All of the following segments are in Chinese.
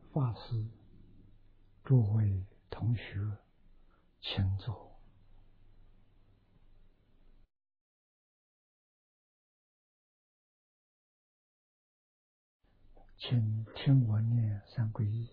法师、诸位同学，请坐。请听我念三皈依。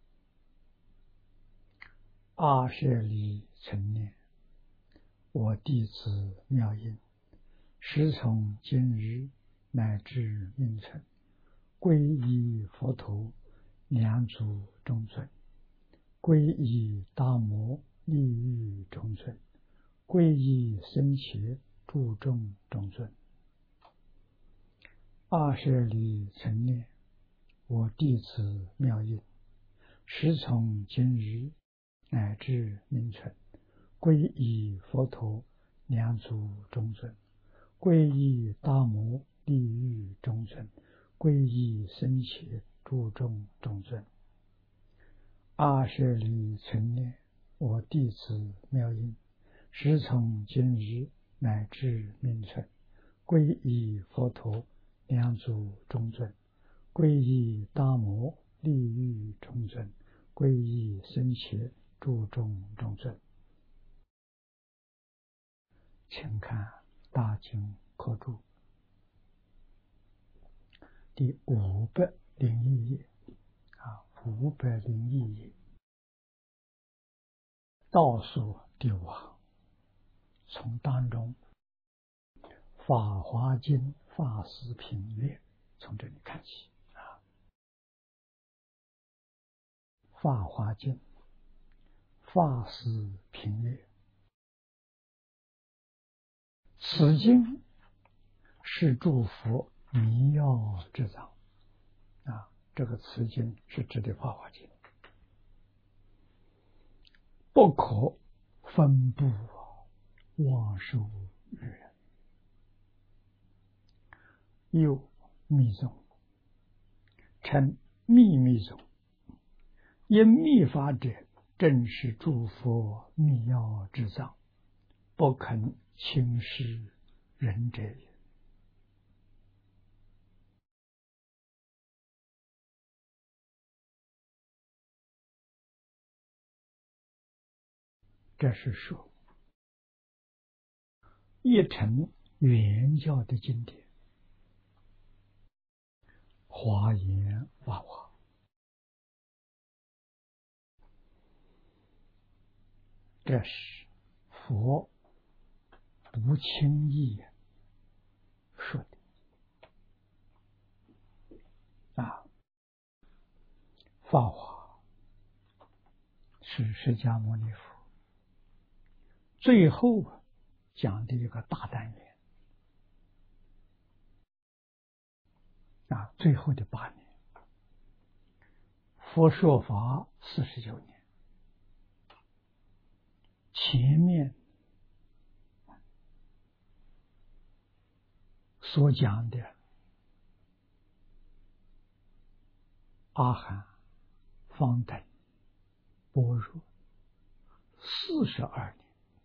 阿舍利成念，我弟子妙音，时从今日乃至命存，皈依佛陀，两足中尊；皈依大摩，利欲中尊；皈依僧伽，注重中尊。阿舍利成念，我弟子妙音，时从今日乃至命存，皈依佛陀，两足中尊；皈依大摩，利欲中尊；皈依僧伽，注重中尊。阿舍利成念，我弟子妙音，时从今日乃至命存，皈依佛陀，两足中尊；皈依大摩，利欲中尊；皈依僧伽，注重中尊。请看《大经科注》第501页501页倒数第5行，从当中《法华经》法师品略，从这里看起法华经法师品略，此经是诸佛迷要之藏这个此经是指的法华经，不可分布妄受于人。又密宗称秘密宗，因密法者，正是诸佛密要之藏，不肯轻视人者也。这是说一乘原教的经典，华严法华，这是佛不轻易说的法华是释迦牟尼佛最后讲的一个大单元最后的8年，佛说法49年，前面所讲的阿含、方等、般若42年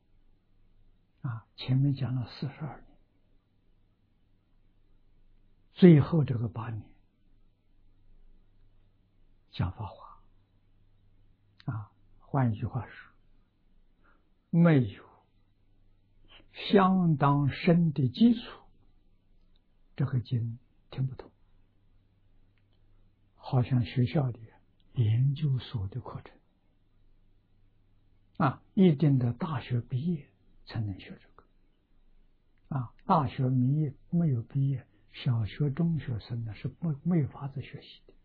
前面讲了42年，最后这个8年讲法华换一句话说，没有相当深的基础，这个经听不懂，好像学校里研究所的课程一定的大学毕业才能学这个大学没有毕业，小学中学生呢是没法子学习的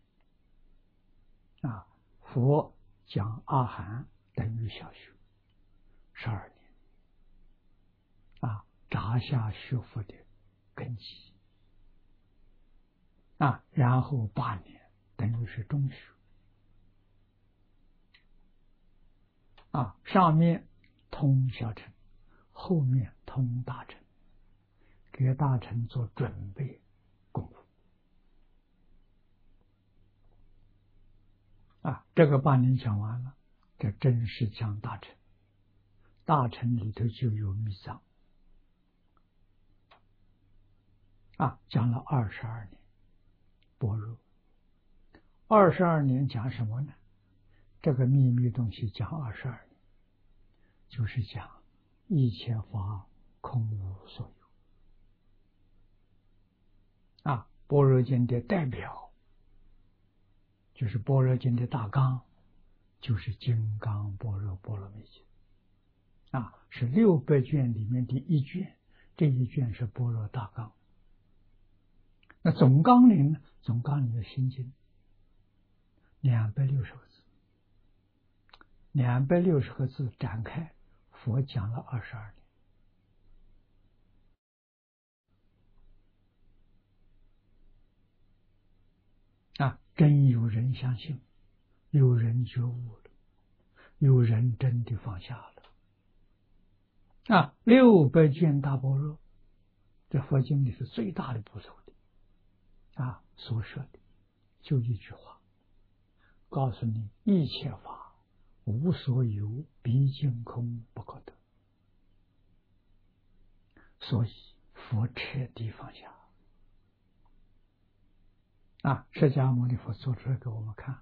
佛讲阿含等于小学12年扎下学佛的根基然后8年等于是中学上面通小乘，后面通大乘，给大乘做准备功夫这个8年讲完了，这正式讲大乘。大乘里头就有密藏讲了22年般若 22年讲什么呢？这个秘密东西讲22年，就是讲一切法空无所有。般若经的代表就是般若经的大纲，就是金刚般若波罗蜜经。是600卷里面的一卷，这一卷是般若大纲。那总纲领呢？总纲领的心经260个字，260个字展开，佛讲了22年。真有人相信，有人觉悟了，有人真的放下了。600卷大般若，这佛经里是最大的部首的。所说的就一句话，告诉你一切法无所有，毕竟空不可得。所以佛彻底放下。释迦牟尼佛做出来给我们看。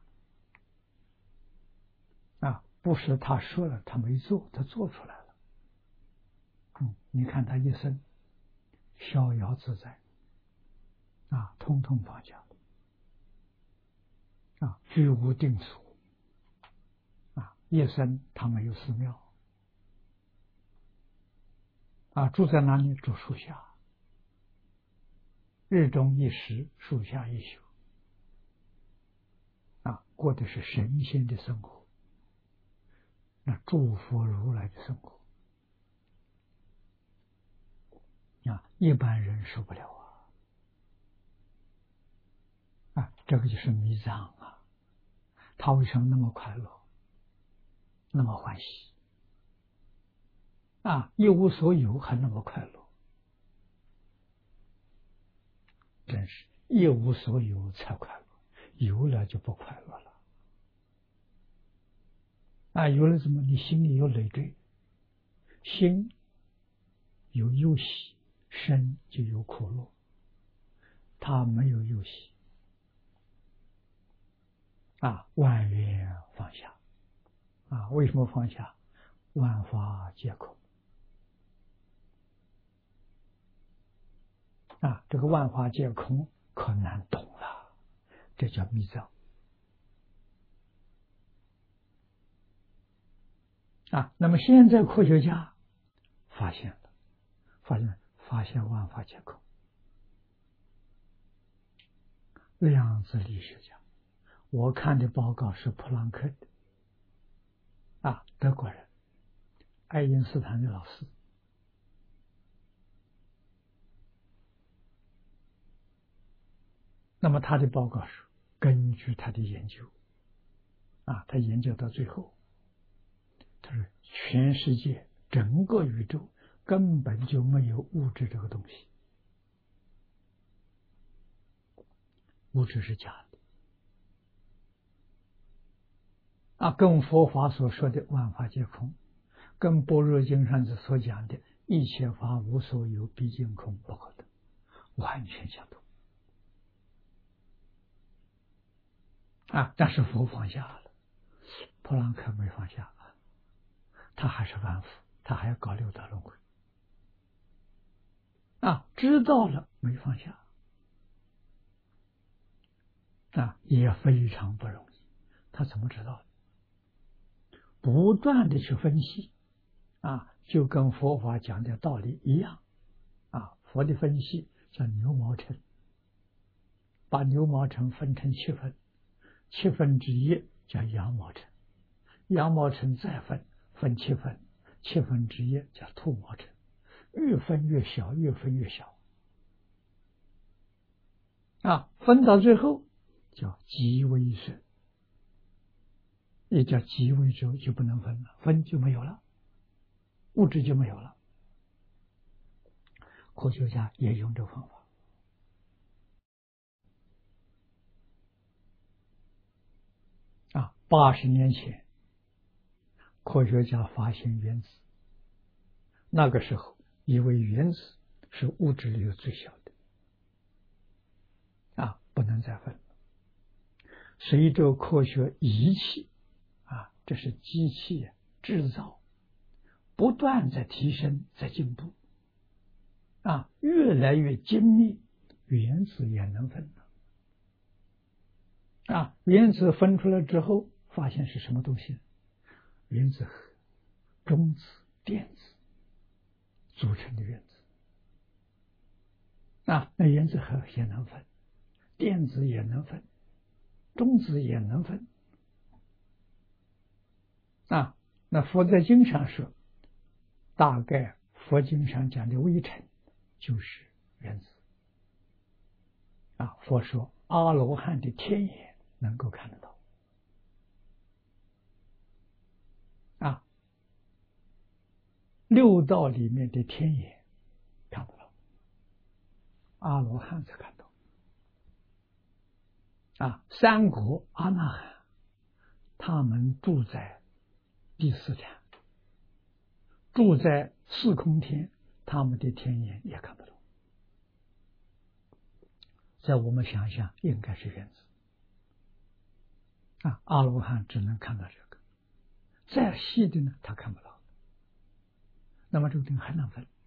不是他说了，他没做，他做出来了。你看他一生逍遥自在，通通放下了。居无定所。一生他没有寺庙。住在哪里？住树下，日中一时，树下一宿。过的是神仙的生活，那诸佛如来的生活。一般人受不了这个就是迷障他为什么那么快乐，那么欢喜一无所有还那么快乐？真是一无所有才快乐，有了就不快乐了。有了什么？你心里有累赘，心有忧喜，身就有苦乐。他没有忧喜万缘放下为什么放下？万法皆空这个万法皆空可难懂了，这叫密藏那么现在科学家发现万法皆空。量子力学家，我看的报告是普朗克的德国人，爱因斯坦的老师。那么他的报告是根据他的研究他研究到最后，他说全世界整个宇宙根本就没有物质这个东西，物质是假的跟佛法所说的万法皆空，跟般若经上所讲的一切法无所有，毕竟空不可得，完全相同但是佛放下了，普朗克没放下，他还是反复，他还要搞六道轮回知道了没放下也非常不容易。他怎么知道的？不断的去分析就跟佛法讲的道理一样佛的分析叫牛毛尘，把牛毛尘分成7份，7分之一叫羊毛尘，羊毛尘再分7份，7分之一叫兔毛尘，越分越小，越分越小分到最后叫极微损，也叫极微之后就不能分了，分就没有了，物质就没有了。科学家也用这个方法80年前科学家发现原子，那个时候以为原子是物质里头最小的不能再分了。 随着科学仪器这是机器制造，不断在提升，在进步越来越精密，原子也能分原子分出来之后，发现是什么东西？原子核、中子、电子组成的原子那原子核也能分，电子也能分，中子也能分那佛在经上说，大概佛经上讲的微尘就是原子佛说阿罗汉的天眼能够看得到六道里面的天眼看不到，阿罗汉才看到三国阿那含他们住在第四禅，住在四空天，他们的天眼也看不到。在我们想象应该是原子阿罗汉只能看到这个，再细的呢他看不到。那么这个东西还能分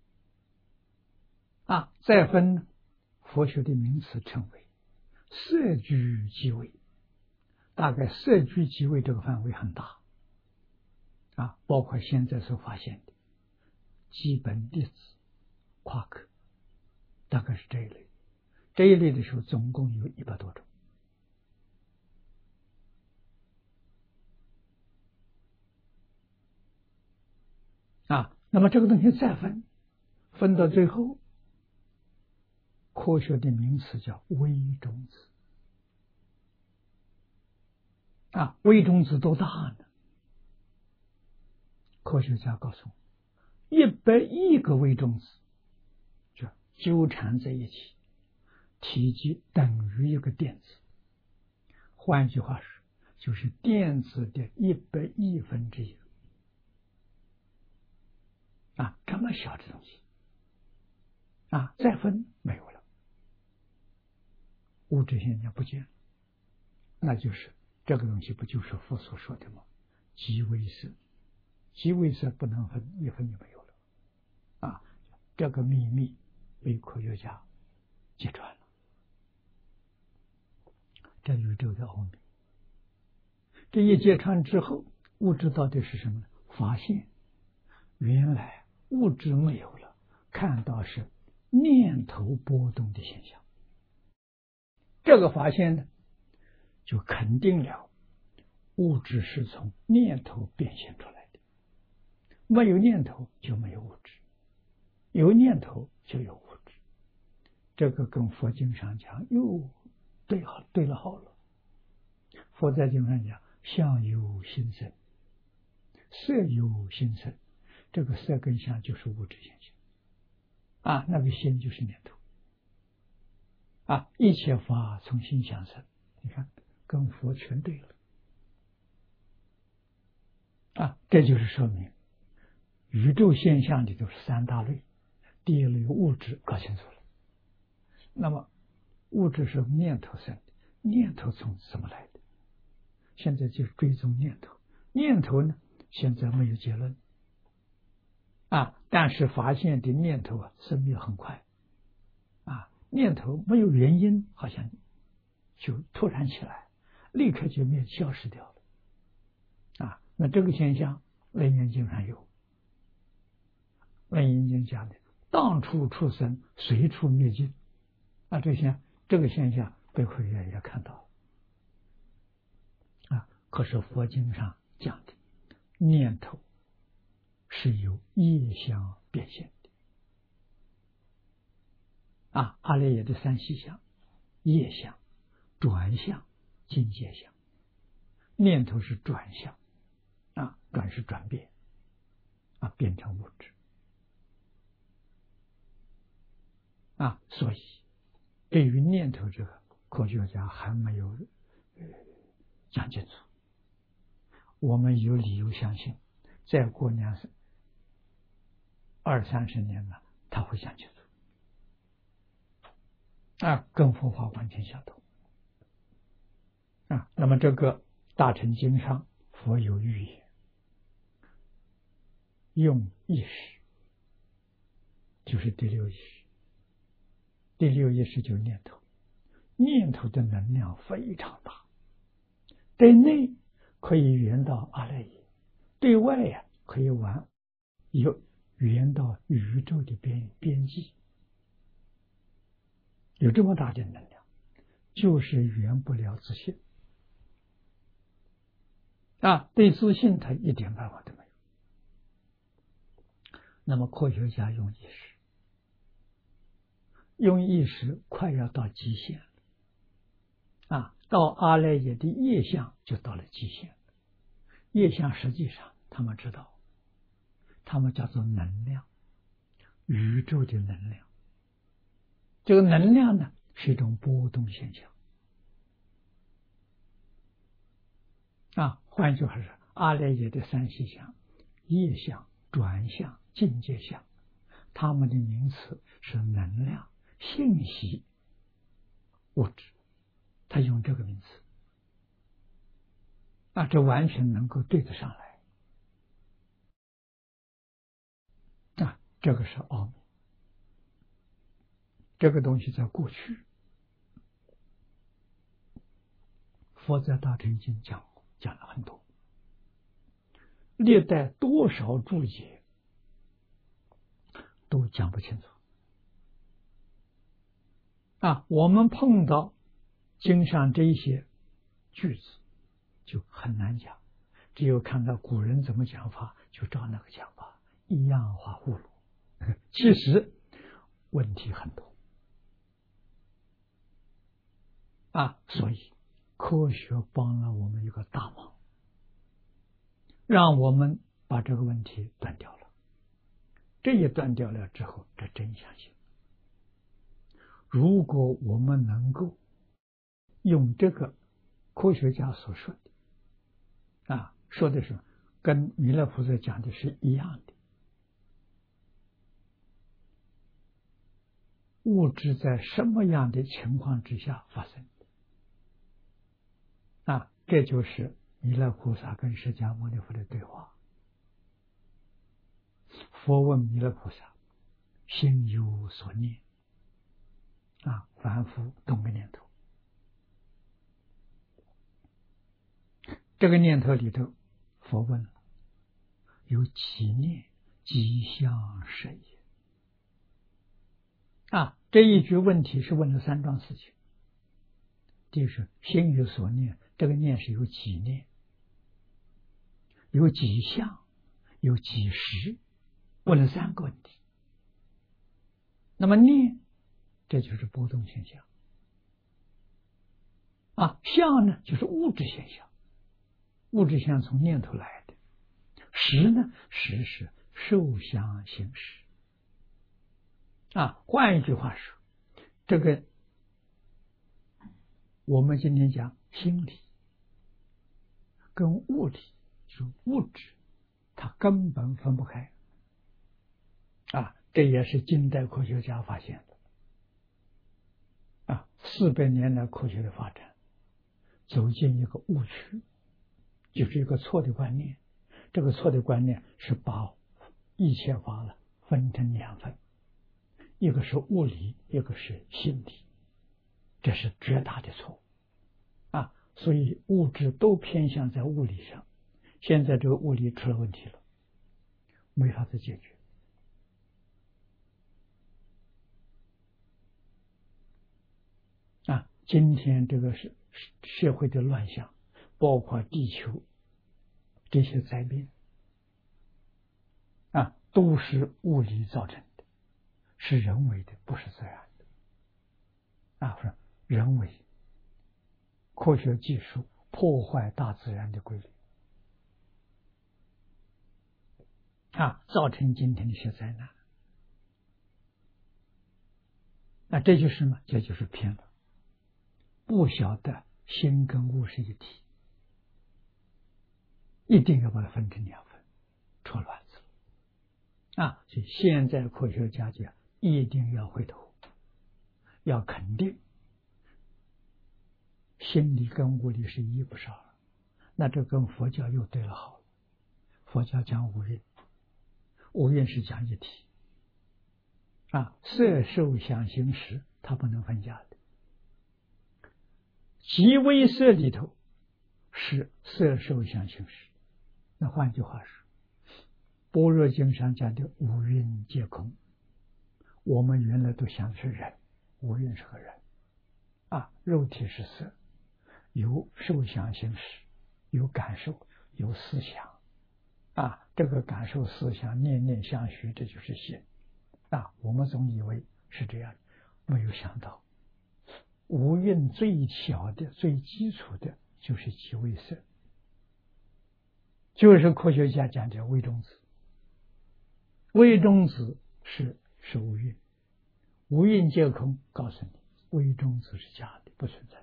再分呢，佛学的名词称为色居即位，大概色居即位这个范围很大包括现在所发现的基本粒子、夸克，大概是这一类。这一类的时候总共有100多种那么这个东西再分到最后，科学的名词叫微中子微中子多大呢？科学家告诉我，100亿个微中子就纠缠在一起，体积等于一个电子，换句话说，就是电子的100亿分之一这么小的东西再分没有了，物质现象不见了，那就是这个东西不就是佛所说的吗？即微色，即微色不能分，一分就没有了这个秘密被科学家揭穿了，这宇宙的奥秘。这一揭穿之后，物质到底是什么呢？发现原来物质没有了，看到是念头波动的现象。这个发现呢，就肯定了物质是从念头变现出来的，没有念头就没有物质，有念头就有物质。这个跟佛经上讲又对了好了。佛在经上讲，相由心生，色由心生，这个色跟相就是物质现象那个心就是念头一切法从心想生，你看跟佛全对了这就是说明宇宙现象里头是3大类，第一类物质搞清楚了。那么物质是念头生的，念头从怎么来的？现在就追踪念头，念头呢现在没有结论但是发现的念头生灭很快念头没有原因，好像就突然起来，立刻就消失掉了那这个现象楞严经上有，楞严经讲的当处出生，随处灭尽这个现象被科学家也看到了可是佛经上讲的念头是由业相变现的阿赖耶的3细相：业相、转相、境界相。念头是转相转是转变变成物质所以对于念头这个，科学家还没有讲清楚。我们有理由相信，再过20-30年了，他会讲清楚跟佛法完全相同那么这个大乘经上佛有预言，用意识就是第六意识，第六意识就是念头，念头的能量非常大，对内可以圆到阿赖耶，对外可以圆到宇宙的边际，有这么大的能量，就是圆不了自信对自信他一点办法都没有。那么科学家用意识快要到极限到阿赖耶的业相就到了极限。业相实际上他们知道，他们叫做能量，宇宙的能量。这个能量呢是一种波动现象换句话说，阿赖耶的三细相、业相、转相、境界相，他们的名词是能量、信息、物质，他用这个名词这完全能够对得上来这个是奥秘。这个东西在过去佛在大乘经讲了很多，历代多少注解都讲不清楚我们碰到经上这一些句子就很难讲，只有看到古人怎么讲法，就照那个讲法，一样画葫芦。其实问题很多所以科学帮了我们一个大忙，让我们把这个问题断掉了。这一断掉了之后，这真相性。如果我们能够用这个科学家所说的说的是跟弥勒菩萨讲的是一样的，物质在什么样的情况之下发生这就是弥勒菩萨跟释迦牟尼佛的对话。佛问弥勒菩萨，心有所念凡夫动个念头，这个念头里头，佛问了有几念，几相是也这一句问题是问了三桩事情。第一是心有所念，这个念是有几念，有几相，有几时，问了三个问题。那么念，这就是波动现象相呢就是物质现象，物质现象从念头来的。识呢，识是受想行识换一句话说，这个我们今天讲心理跟物理，就是物质，它根本分不开这也是近代科学家发现的400年来科学的发展走进一个误区，就是一个错的观念。这个错的观念是把一切法分成两份，一个是物理，一个是心理，这是绝大的错误所以物质都偏向在物理上，现在这个物理出了问题了，没法子解决今天这个是社会的乱象，包括地球这些灾变都是物理造成的，是人为的，不是自然的是人为科学技术破坏大自然的规律造成今天的一些灾难这就是什么？这就是偏了，不晓得心跟物是一体，一定要把它分成两份，出乱子所以现在科学家讲一定要回头，要肯定心理跟物理是一不少了，那这跟佛教又对了好了。佛教讲五蕴，五蕴是讲一体色受想行识它不能分家的。极微色里头是色受想行识，那换句话说，般若经上讲的五蕴皆空，我们原来都想是人，五蕴是个人肉体是色，有受想行识，有感受，有思想这个感受思想念念相续，这就是心我们总以为是这样，没有想到五蕴最小的最基础的就是极微色，就是科学家讲的微中子。微中子是五蕴，五蕴皆空，告诉你微中子是假的，不存在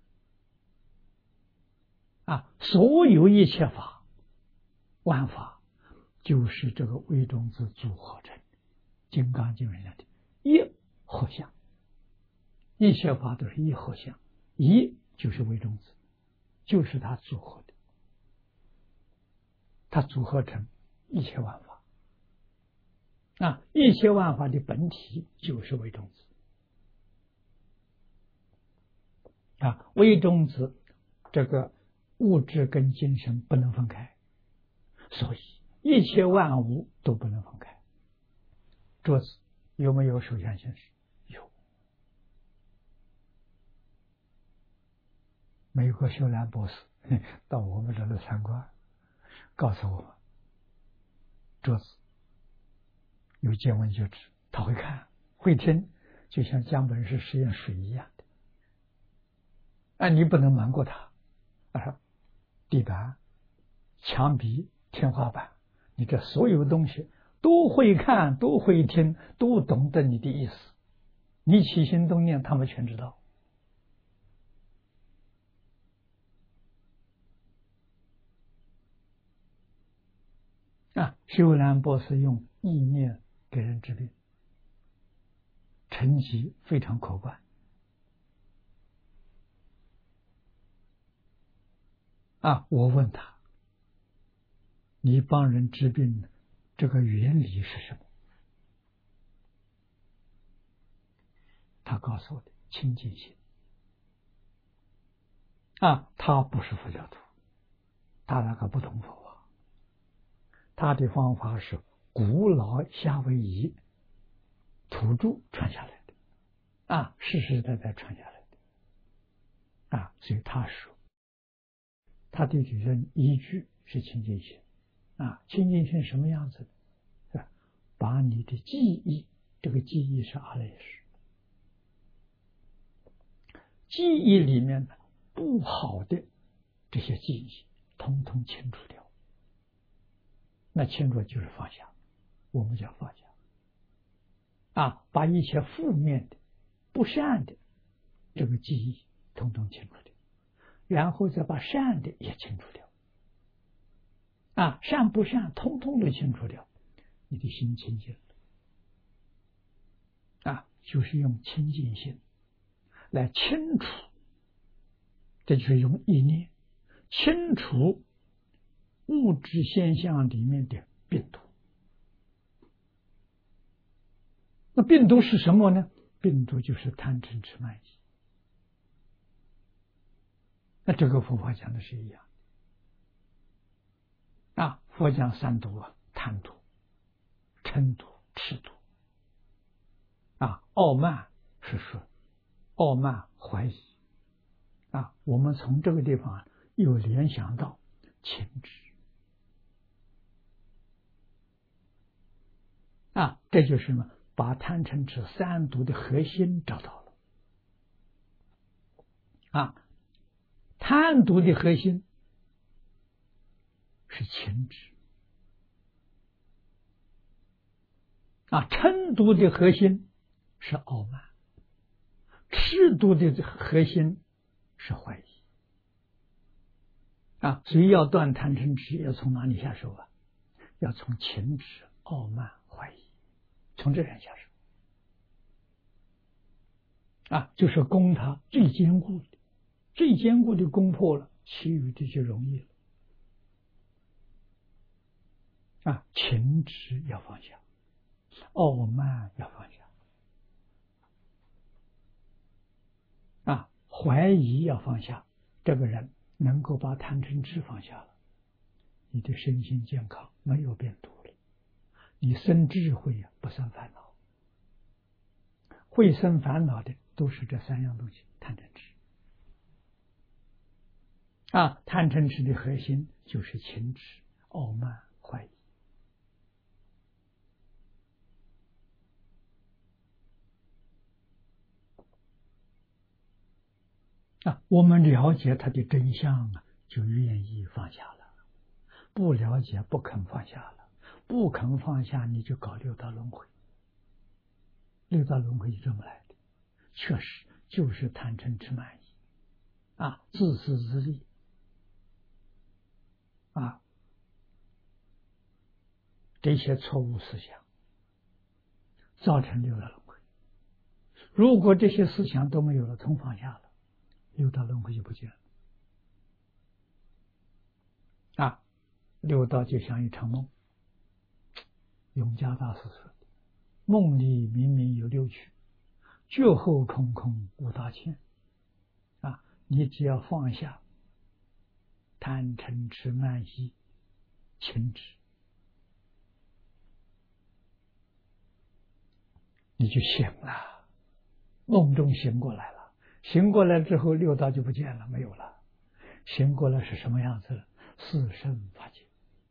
所有一切法万法就是这个微中子组合成的。金刚经上讲的一合相，一切法都是一合相，一就是微中子，就是它组合的，它组合成一切万法一切万法的本体就是微中子微中子这个物质跟精神不能分开，所以一切万物都不能分开。桌子有没有受想行识？有。美国修兰博士到我们这里参观，告诉我们桌子有见闻觉知，他会看会听，就像江本市实验水一样的你不能瞒过他地板、墙壁、天花板，你这所有东西都会看，都会听，都懂得你的意思，你起心动念他们全知道修兰博士用意念给人治病，成绩非常可观我问他，你帮人治病这个原理是什么？他告诉我的清净心他不是佛教徒，他那个不懂佛法，他的方法是古老夏威夷土著传下来的世世代代传下来的所以他说他的理论依据是清净心清净心什么样子的？把你的记忆，这个记忆是阿赖耶识，记忆里面的不好的这些记忆统统清除掉，那清除就是放下，我们叫放下把一切负面的不善的这个记忆统统清除掉，然后再把善的也清除掉善不善统统都清除掉，你的心清净了就是用清净心来清除，这就是用意念清除物质现象里面的病毒。那病毒是什么呢？病毒就是贪嗔痴慢疑。那这个佛法讲的是一样佛讲三毒贪毒、嗔毒、痴毒傲慢是说傲慢怀疑我们从这个地方又联想到情执这就是什么？把贪嗔痴三毒的核心找到了贪毒的核心是情执嗔毒的核心是傲慢，痴毒的核心是怀疑所以要断贪嗔痴，要从哪里下手要从情执、傲慢、怀疑，从这边下手就是攻他最坚固的最坚固的攻破了，其余的就容易了。情执要放下，傲慢要放下，怀疑要放下。这个人能够把贪嗔痴放下了，你的身心健康没有变毒了，你生智慧不生烦恼。会生烦恼的都是这三样东西：贪嗔痴。贪嗔痴的核心就是情执、傲慢、怀疑。我们了解它的真相就愿意放下了；不了解，不肯放下了。不肯放下，你就搞六道轮回。六道轮回就这么来的，确实就是贪嗔痴慢疑，自私自利，这些错误思想造成六道轮回。如果这些思想都没有了，通放下了，六道轮回就不见了。六道就像一场梦。永嘉大师说的：“梦里明明有六趣，觉后空空无大千。”你只要放下贪嗔痴慢疑情执，你就醒了，梦中醒过来了。醒过来之后，六道就不见了，没有了。醒过来是什么样子了？四圣法界，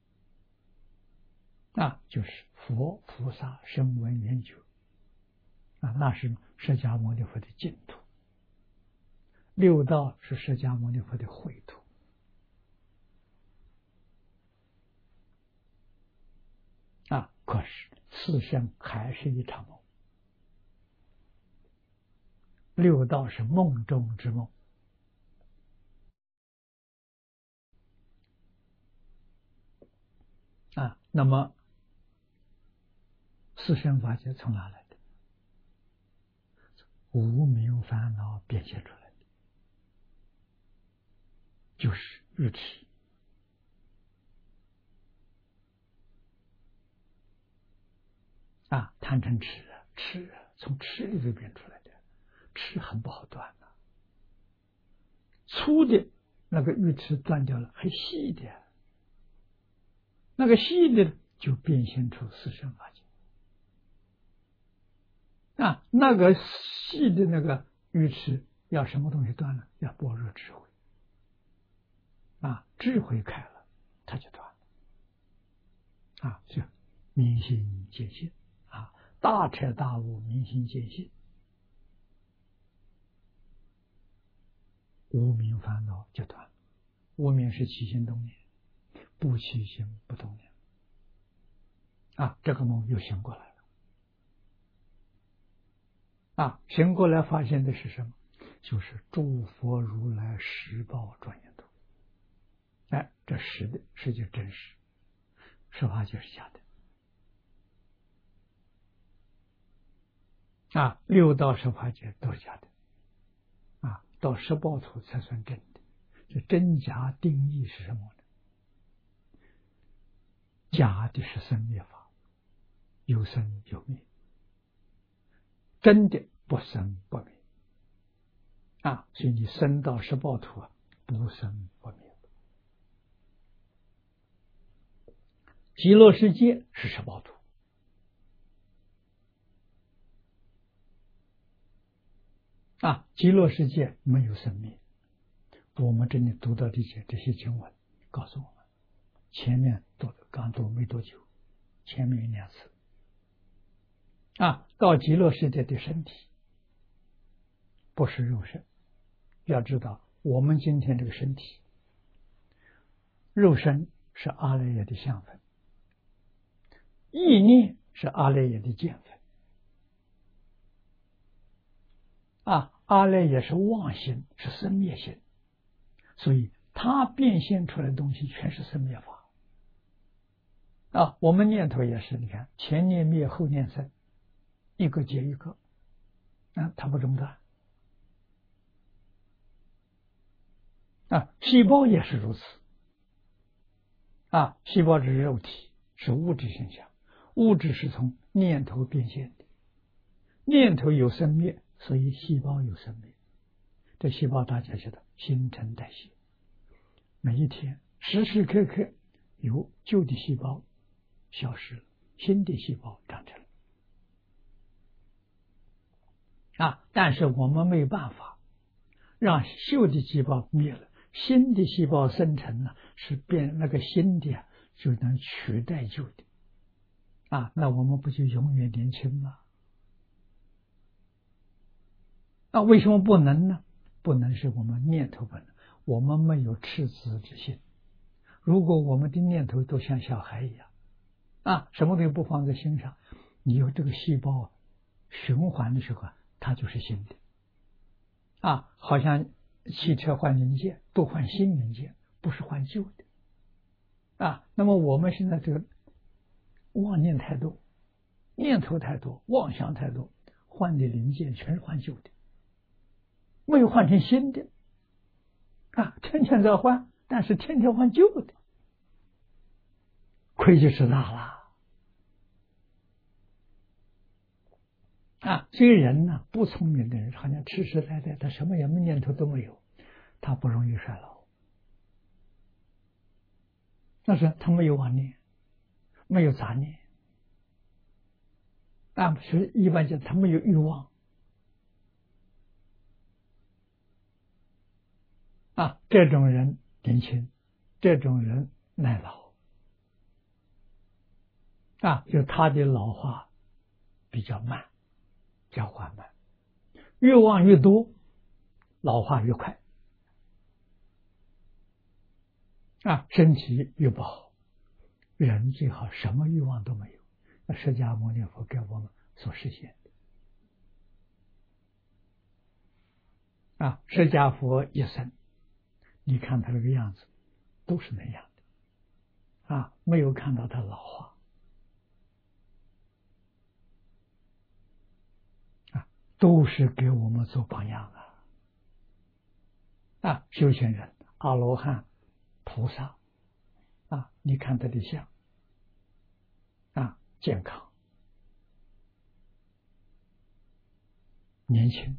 就是佛菩萨声闻缘觉，那是释迦牟尼佛的净土。六道是释迦牟尼佛的秽土。可是四圣还是一场梦，六道是梦中之梦。那么四圣法界从哪来的？无明烦恼变现出来的，就是愚痴。贪嗔痴痴从痴里头变出来的，痴很不好断的。粗的那个愚痴断掉了，还细的，那个细的就变现出四圣法界。那个细的那个愚痴要什么东西断了？要般若智慧。智慧开了，它就断了。就明心见性。大彻大悟，明心见性，无明烦恼就断了。无明是起心动念，不起心不动念。这个梦又醒过来了。醒过来发现的是什么？就是诸佛如来实报庄严土。这实的实就真实，实法就是假的。六道十法界都是假的。到十报土才算真的。这真假定义是什么呢？假的是生灭法，有生有灭；真的不生不灭。所以你生到十报土不生不灭。极乐世界是十报土。极乐世界没有生灭。我们这里读到这些经文告诉我们，前面刚读没多久，前面1、2次。到极乐世界的身体不是肉身。要知道我们今天这个身体，肉身是阿赖耶的相分，意念是阿赖耶的见分。阿赖耶是妄心，是生灭心，所以它变现出来的东西全是生灭法。我们念头也是，你看前念灭后念生，一个接一个，它不中断。 细胞也是如此。细胞是肉体，是物质现象，物质是从念头变现的，念头有生灭，所以细胞有生灭。这细胞大家晓得，新陈代谢，每一天时时刻刻有旧的细胞消失了，新的细胞长成了。但是我们没有办法让旧的细胞灭了，新的细胞生成了，是变那个新的就能取代旧的。那我们不就永远年轻吗？为什么不能呢？不能是我们念头不能，我们没有赤子之心。如果我们的念头都像小孩一样，什么东西不放在心上，你有这个细胞循环的时候，它就是新的。好像汽车换零件都换新零件，不是换旧的。那么我们现在这个妄念太多，念头太多，妄想太多，换的零件全是换旧的，没有换成新的。天天在换，但是天天换旧的，亏就吃大了。这个人呢，不聪明的人，好像痴痴呆呆，他什么念头都没有，他不容易衰老。但是他没有妄念，没有杂念，是一般讲他没有欲望。这种人年轻，这种人耐老。就他的老化比较慢，比较缓慢，欲望越多，老化越快。身体越不好，人最好什么欲望都没有。释迦牟尼佛给我们所实现的。释迦佛一生，你看他这个样子，都是那样的。没有看到他老化。都是给我们做榜样修行人、阿罗汉、菩萨你看他的相健康、年轻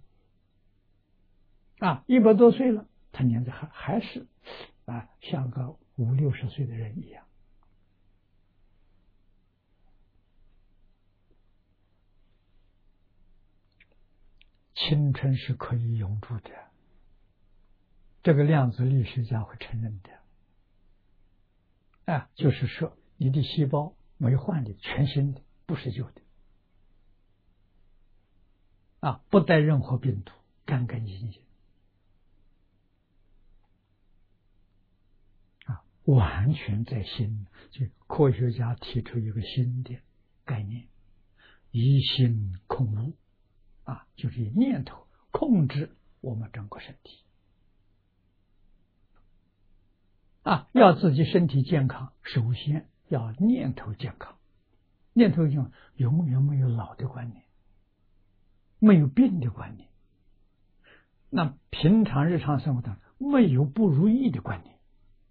100多岁了，他年纪还是像个50、60岁的人一样。青春是可以永驻的，这个量子力学家会承认的。就是说你的细胞没换的，全新的，不是旧的。不带任何病毒，干干净净。完全在心。就科学家提出一个新的概念，一心控物。就是以念头控制我们整个身体。要自己身体健康，首先要念头健康。念头就永远没有老的观念，没有病的观念。那平常日常生活当中没有不如意的观念，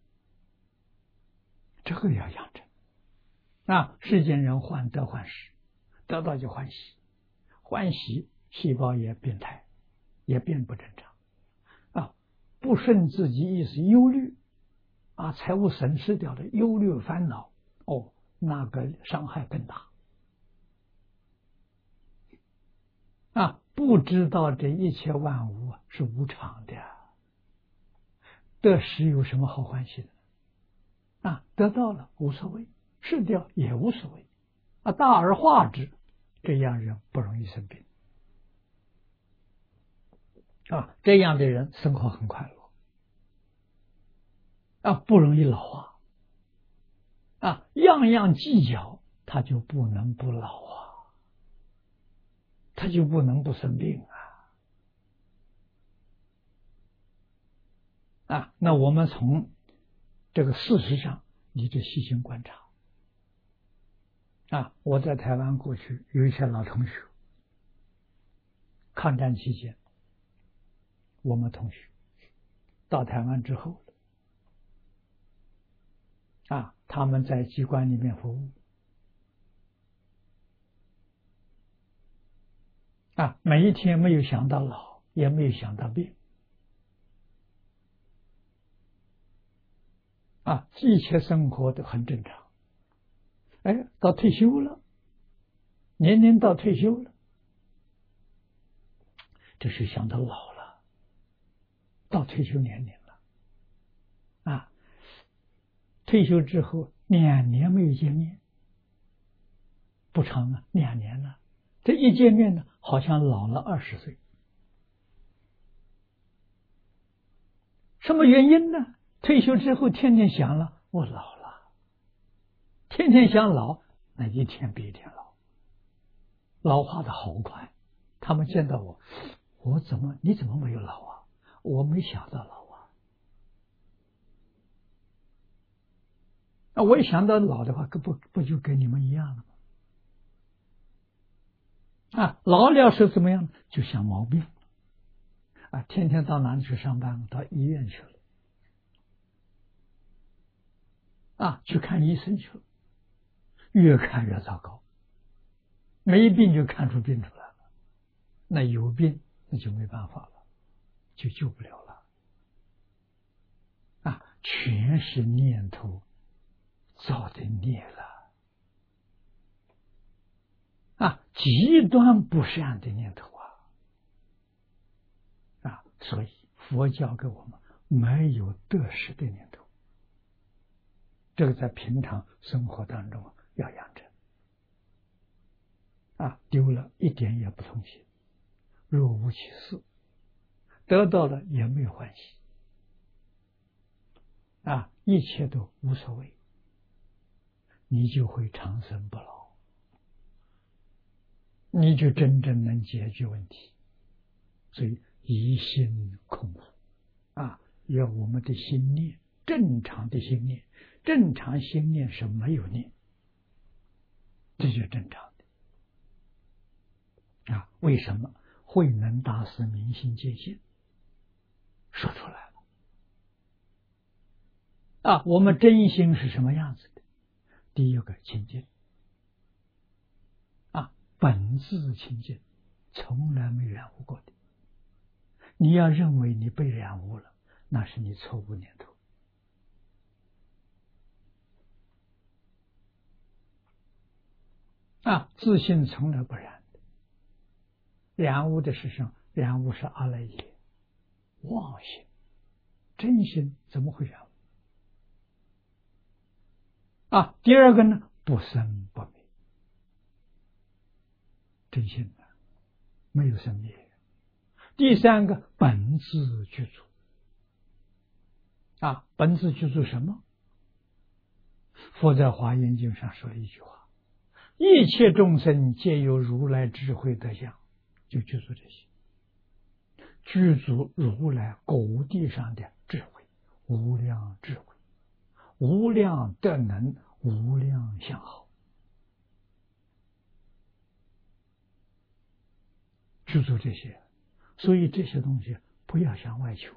这个要养成。世间人患得患失，得到就欢喜，欢喜细胞也变态，也变不正常。不顺自己意思，忧虑财务损失掉了，忧虑烦恼，那个伤害更大。不知道这一切万物是无常的，得失有什么好欢喜的？得到了无所谓，失掉也无所谓。大而化之，这样人不容易生病。这样的人生活很快乐。不容易老化。样样计较，他就不能不老他就不能不生病那我们从这个事实上，你就细心观察。我在台湾过去有一些老同学，抗战期间，我们同学到台湾之后他们在机关里面服务每一天没有想到老，也没有想到病一切生活都很正常。到退休了，年龄到退休了，这是想到老了，到退休年龄了退休之后2年没有见面，不长2年了，这一见面呢，好像老了20岁。什么原因呢？退休之后天天想了，我老了，天天想老，那一天比一天老，老化的好快。他们见到我，你怎么没有老啊？我没想到老我一想到老的话，不就跟你们一样了吗？老了是怎么样？就像毛病天天到哪里去上班？到医院去了去看医生去了，越看越糟糕，没病就看出病出来了，那有病那就没办法了，就救不了了全是念头造的孽了极端不善的念头所以佛教给我们没有得失的念头，这个在平常生活当中要养成丢了一点也不痛心，若无其事，得到了也没有欢喜一切都无所谓，你就会长生不老，你就真正能解决问题。所以疑心空无要我们的心念，正常的心念，正常心念是没有念，这就正常的为什么慧能大师明心见性说出来了我们真心是什么样子的？第一个清净本自清净，从来没染污过的。你要认为你被染污了，那是你错误念头自信从来不染的。染污的是什么？染污是阿赖耶妄心，真心怎么会染污第二个呢，不生不灭，真心没有生灭。第三个，本自具足本自具足什么？佛在华严经上说了一句话，一切众生皆有如来智慧德相，就具足这些，具足如来果地上的智慧，无量智慧，无量德能，无量相好，具足这些。所以这些东西不要向外求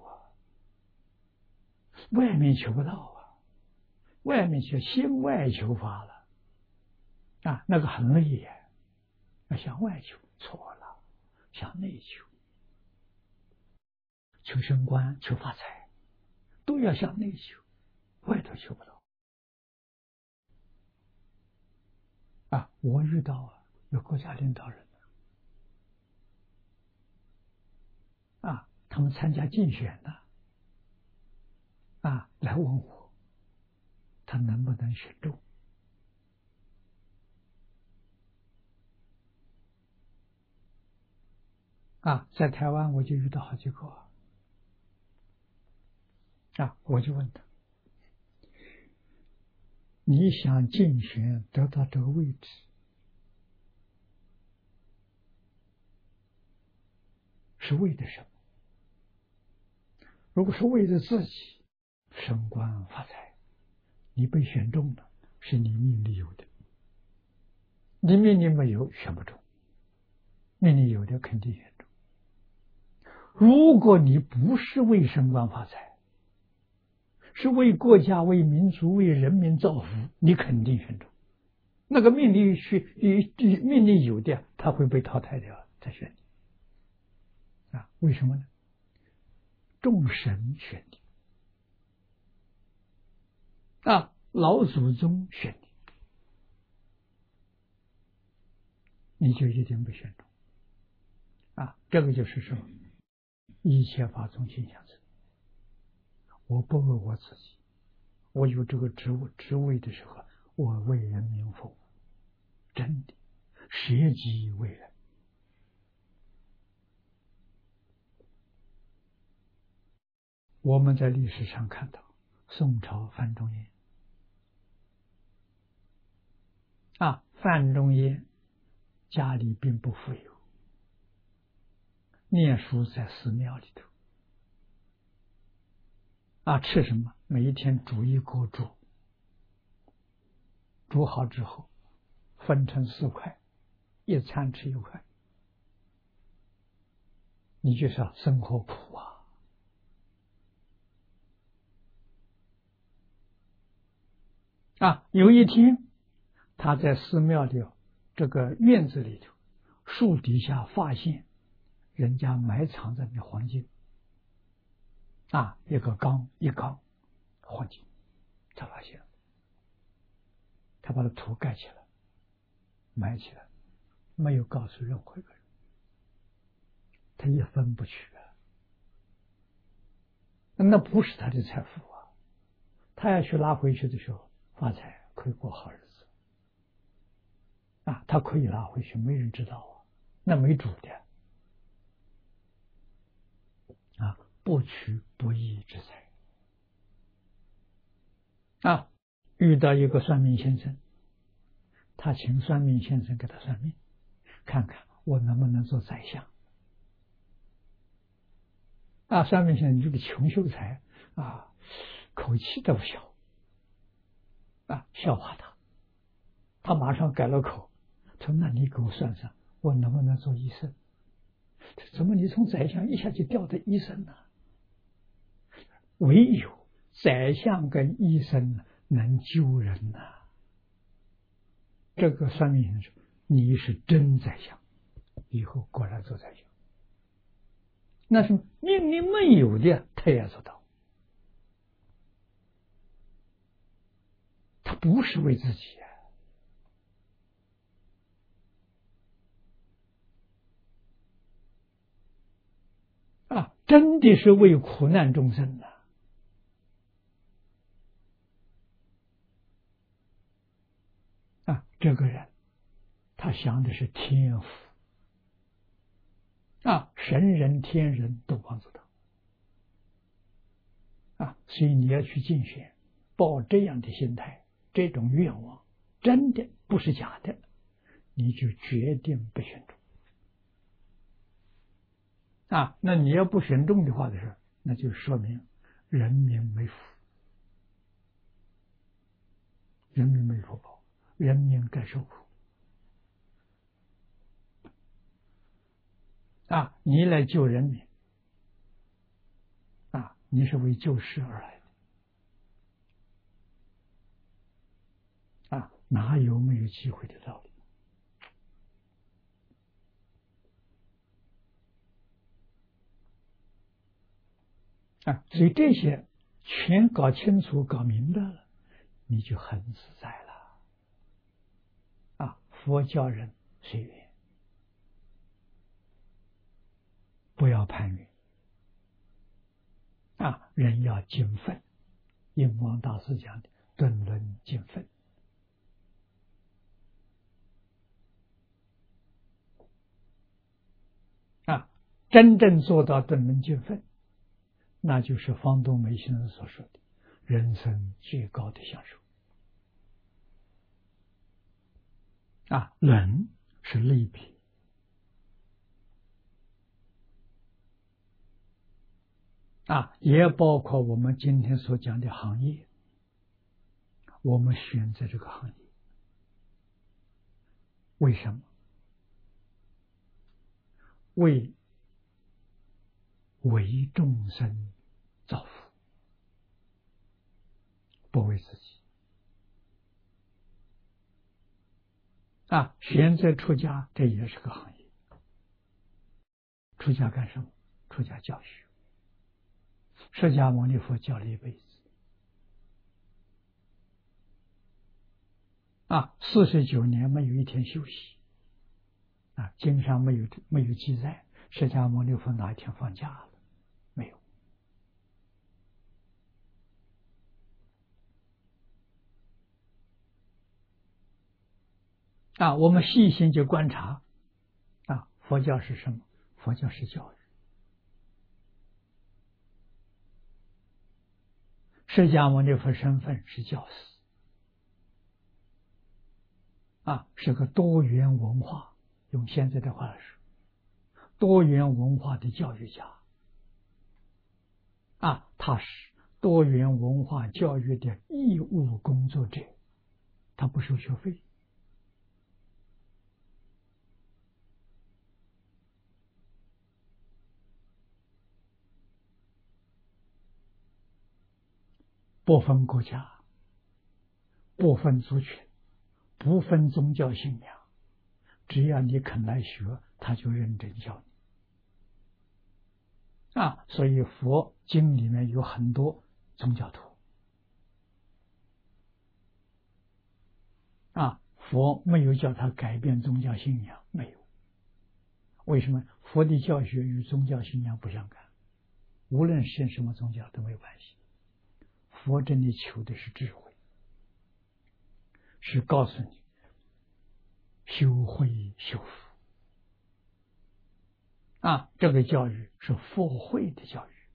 外面求不到外面求心外求法了那个很累要向外求，错了，向内求，求升官，求发财，都要向内求，外头求不到我遇到有国家领导人他们参加竞选的来问我他能不能选中在台湾我就遇到好几个我就问他，你想竞选得到这个位置，是为的什么？如果是为了自己升官发财，你被选中了，是你命里有的，你命里没有选不中，命里有的肯定选中。如果你不是为升官发财， 是为国家、为民族、为人民造福，你肯定选中。那个命里有的，他会被淘汰掉，再选你啊？为什么呢？众神选你啊，老祖宗选你，你就一定被选中啊！这个就是说，一切法从心想生。我不为我自己，我有这个职位的时候，我为人民服务，真的舍己为人。我们在历史上看到，宋朝范仲淹啊，范仲淹家里并不富有，念书在寺庙里头啊，吃什么？每一天煮一锅猪，煮好之后分成4块，一餐吃1块。你就说生活苦啊！有一天，他在寺庙里这个院子里头，树底下发现人家埋藏着的黄金啊，一缸黄金，他发现了，他把它土盖起来，埋起来，没有告诉任何一个人，他一分不取啊，那不是他的财富啊，他要去拿回去的时候发财，可以过好日子啊，他可以拿回去，没人知道啊，那没主的啊，不取不义之财啊。遇到一个算命先生，他请算命先生给他算命，看看我能不能做宰相啊。算命先生，你这个穷秀才啊，口气都不小啊，笑话他。他马上改了口，他说：“那你给我算算，我能不能做医生？怎么你从宰相一下就调到医生呢？唯有宰相跟医生能救人呐。”这个算命先生说：“你是真宰相，以后果然做宰相。”那是命里没有的，他也做到。他不是为自己啊，真的是为苦难众生的啊！这个人，他想的是天福啊，神人天人都帮助他啊，所以你要去竞选，抱这样的心态，这种愿望，真的不是假的，你就决定不选中啊。那你要不选中的话的时候，那就说明人民没福，人民没福报，人民该受苦啊！你来救人民啊，你是为救世而来的啊，哪有没有机会的道理啊？所以这些全搞清楚、搞明白了，你就很自在了啊！佛教人随缘，不要攀缘啊！人要敬奋，印光大师讲的顿论敬奋啊，真正做到顿论敬奋，那就是方东梅先生所说的人生最高的享受啊！论是类比啊，也包括我们今天所讲的行业，我们选择这个行业，为什么？为众生造福不为自己。选择出家，这也是个行业。出家干什么？出家教学。释迦牟尼佛教了一辈子，49年没有一天休息经上没有记载，释迦牟尼佛哪一天放假了？没有。我们细心去观察佛教是什么？佛教是教育。释迦牟尼佛身份是教师是个多元文化，用现在的话来说，多元文化的教育家他是多元文化教育的义务工作者，他不收学费。不分国家，不分族群，不分宗教信仰，只要你肯来学，他就认真教你所以佛经里面有很多宗教徒佛没有叫他改变宗教信仰，没有。为什么？佛的教学与宗教信仰不相干，无论信什么宗教都没有关系。佛这里求的是智慧，是告诉你修慧修福这个教育是佛慧的教育。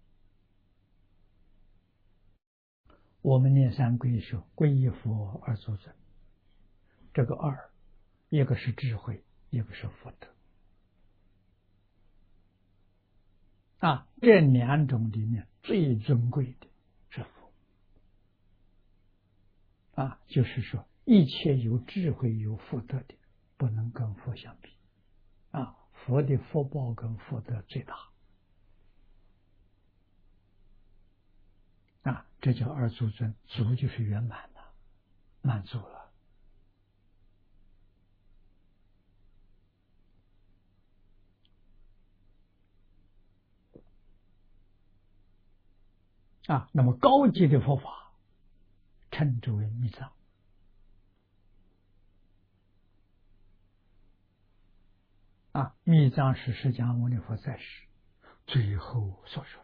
我们念三皈说皈依佛二祖尊，这个二，一个是智慧，一个是福德这两种里面最尊贵的是佛就是说一切有智慧有福德的不能跟佛相比佛的福报跟福德最大这叫二足尊，足就是圆满了，满足了那么高级的佛法称之为密藏密藏是释迦牟尼佛在世最后所说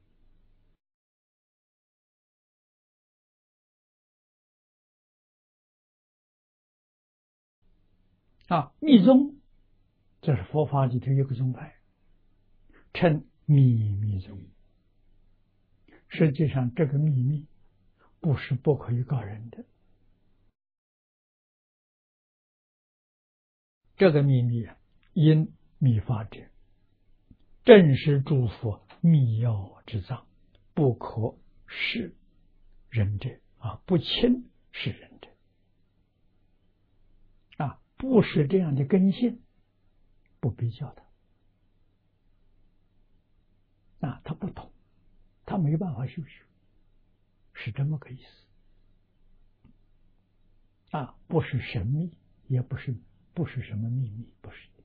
的密宗，这是佛法里头一个宗派，称秘密宗。实际上这个秘密不是不可以告人的，这个秘密因密法者，正是诸佛密要之藏，不可示人者不轻示人者不是这样的根性，不比较他不懂，他没办法修学，是这么个意思不是神秘，也不是什么秘密，不是。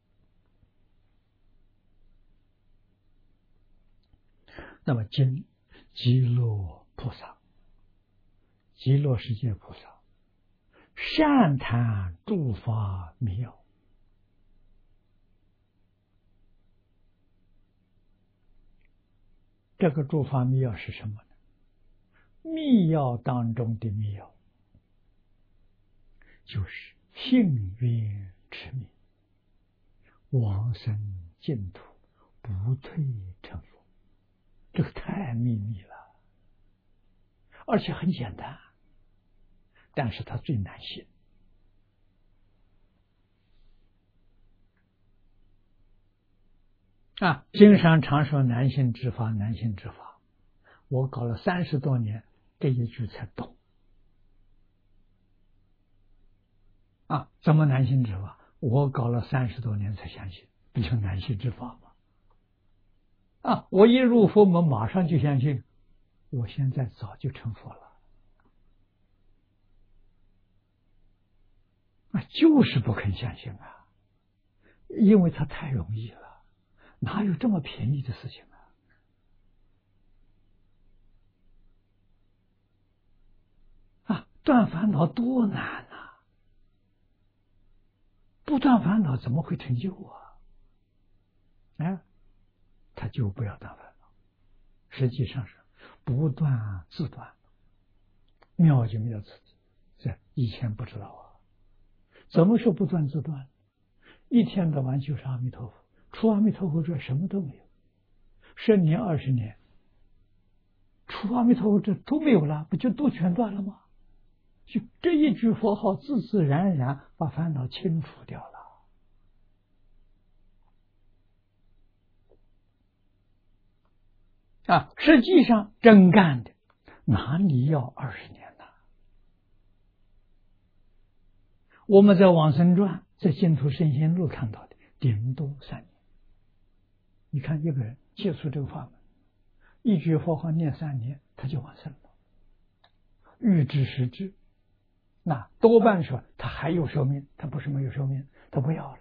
那么经极乐菩萨，极乐世界菩萨善谈诸法密要，这个诸法密要是什么呢？密要当中的密要就是信愿持名，往生净土，不退成佛。这个太秘密了，而且很简单，但是它最难信经常常说难信之法，难信之法。我搞了30多年，这一句才懂怎么难信之法？我搞了30多年才相信，不就难信之法吗？我一入佛门马上就相信，我现在早就成佛了就是不肯相信啊，因为它太容易了，哪有这么便宜的事情断烦恼多难啊！不断烦恼怎么会成就啊？他就不要断烦恼，实际上是不断自断，妙就妙自己。这以前不知道啊，怎么说不断自断？一天到晚就是阿弥陀佛，除阿弥陀佛之外什么都没有。10年20年，除阿弥陀佛这都没有了，不就都全断了吗？就这一句佛号，自自然然把烦恼清除掉了。实际上真干的哪里要20年呢？我们在往生传、在净土圣贤录看到的，顶多3年。你看一个人接触这个法门，一句佛号念3年，他就往生了。欲知时至，那多半说他还有寿命，他不是没有寿命，他不要了。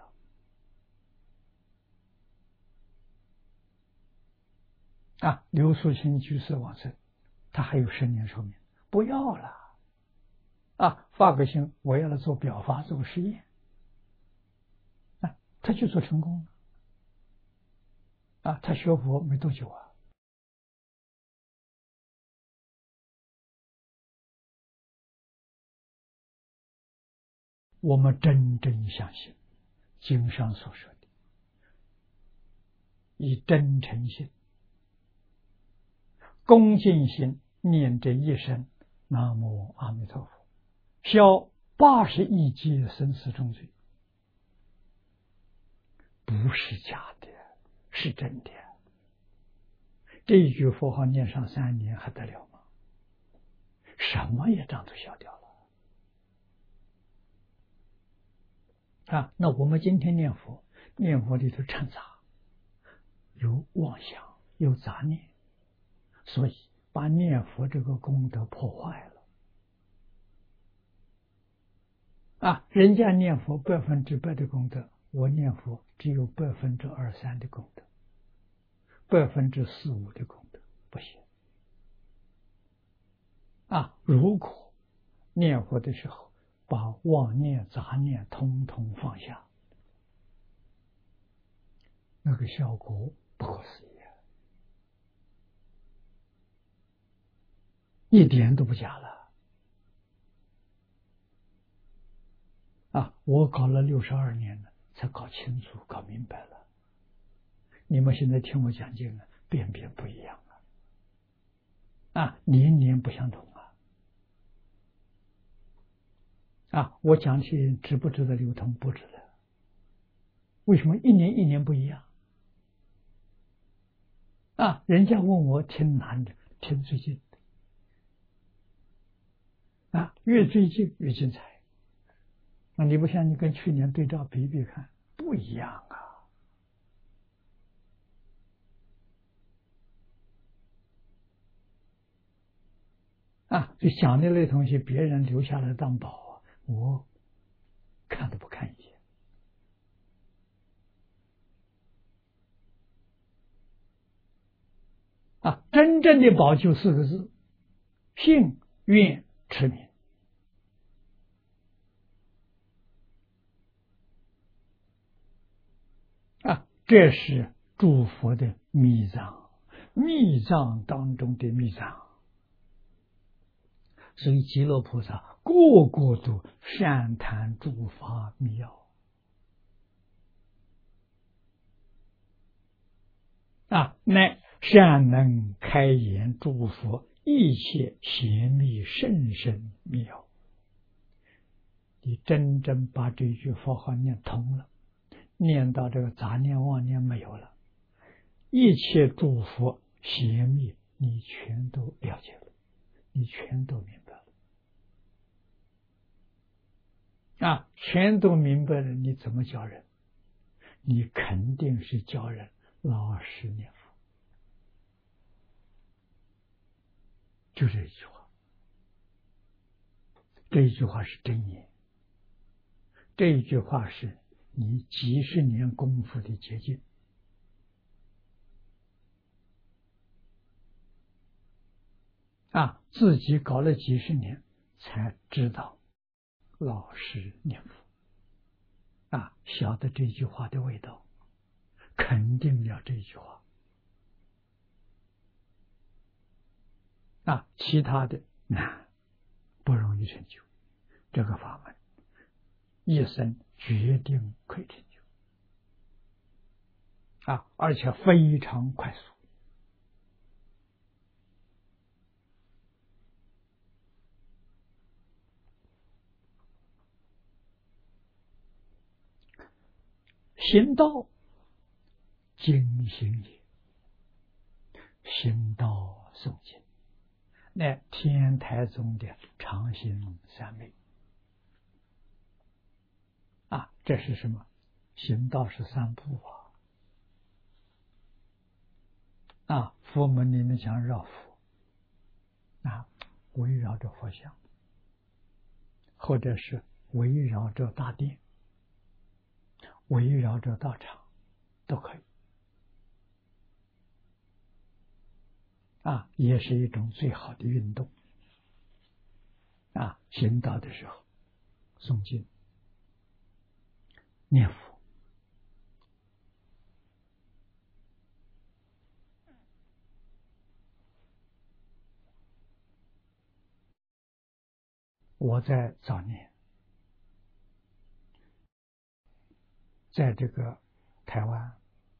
刘素清居士往生，他还有10年寿命，不要了。发个心，我要来做表法，做个实验，他就做成功了。他学佛没多久啊。我们真正相信经上所说的，以真诚心、恭敬心念这一声南无阿弥陀佛，消80亿劫生死重罪，不是假的，是真的。这一句佛号念上3年还得了吗？什么业障都消掉了。那我们今天念佛里头掺杂，有妄想，有杂念，所以把念佛这个功德破坏了。人家念佛100%的功德，我念佛只有2%、3%的功德，4%、5%的功德不行。如果念佛的时候把妄念、杂念统统放下，那个效果不可思议，一点都不假了。我搞了62年了，才搞清楚、搞明白了。你们现在听我讲经了，遍遍不一样年年不相同我讲起值不值得流通？不值得。为什么一年一年不一样？人家问我听难的，听最近的越最近越精彩。你不像你跟去年对照比比看，不一样就讲的那东西，别人留下来当宝我看都不看一眼。真正的宝就4个字：信愿持名。这是诸佛的密藏，密藏当中的密藏。所以极乐菩萨个个都善谈诸法密要乃善能开言诸佛一切贤密甚深密要。你真正把这句佛号念通了，念到这个杂念妄念没有了，一切诸佛贤密你全都了解了，你全都明白了。全都明白了，你怎么教人？你肯定是教人老实念佛。就这一句话，这一句话是真言。 这一句话是你几十年功夫的结晶自己搞了几十年才知道老实念佛晓得这句话的味道，肯定了这句话其他的难，不容易成就。这个法门一生决定可以成就而且非常快速。行道精行也，行道诵经，乃天台宗的常行三昧这是什么？行道是三步佛门里面讲绕佛围绕着佛像，或者是围绕着大殿，围绕着道场都可以也是一种最好的运动行道的时候诵经念佛。我在早年在这个台湾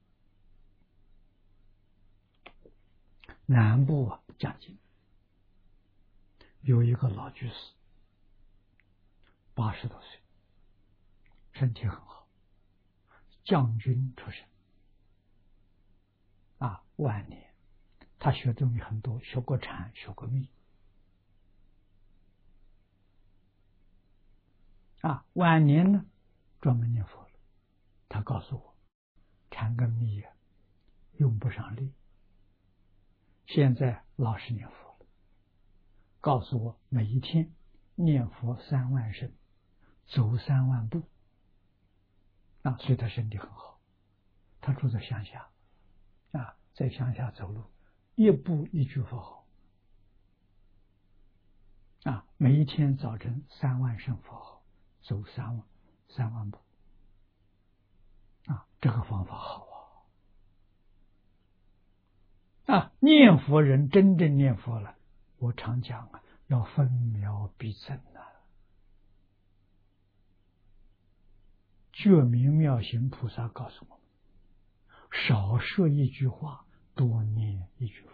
南部讲经，有一个老居士80多岁，身体很好，将军出身晚年他学东西很多，学过禅，学过密晚年呢专门念佛了。他告诉我，禅跟密用不上力，现在老实念佛了。告诉我每一天念佛3万声，走3万步所以他身体很好。他住在乡下在乡下走路一步一句佛号每一天早晨3万声佛号，走3万步这个方法好念佛人真正念佛了，我常讲要分秒必争觉明妙行菩萨告诉我们，少说一句话，多念一句佛。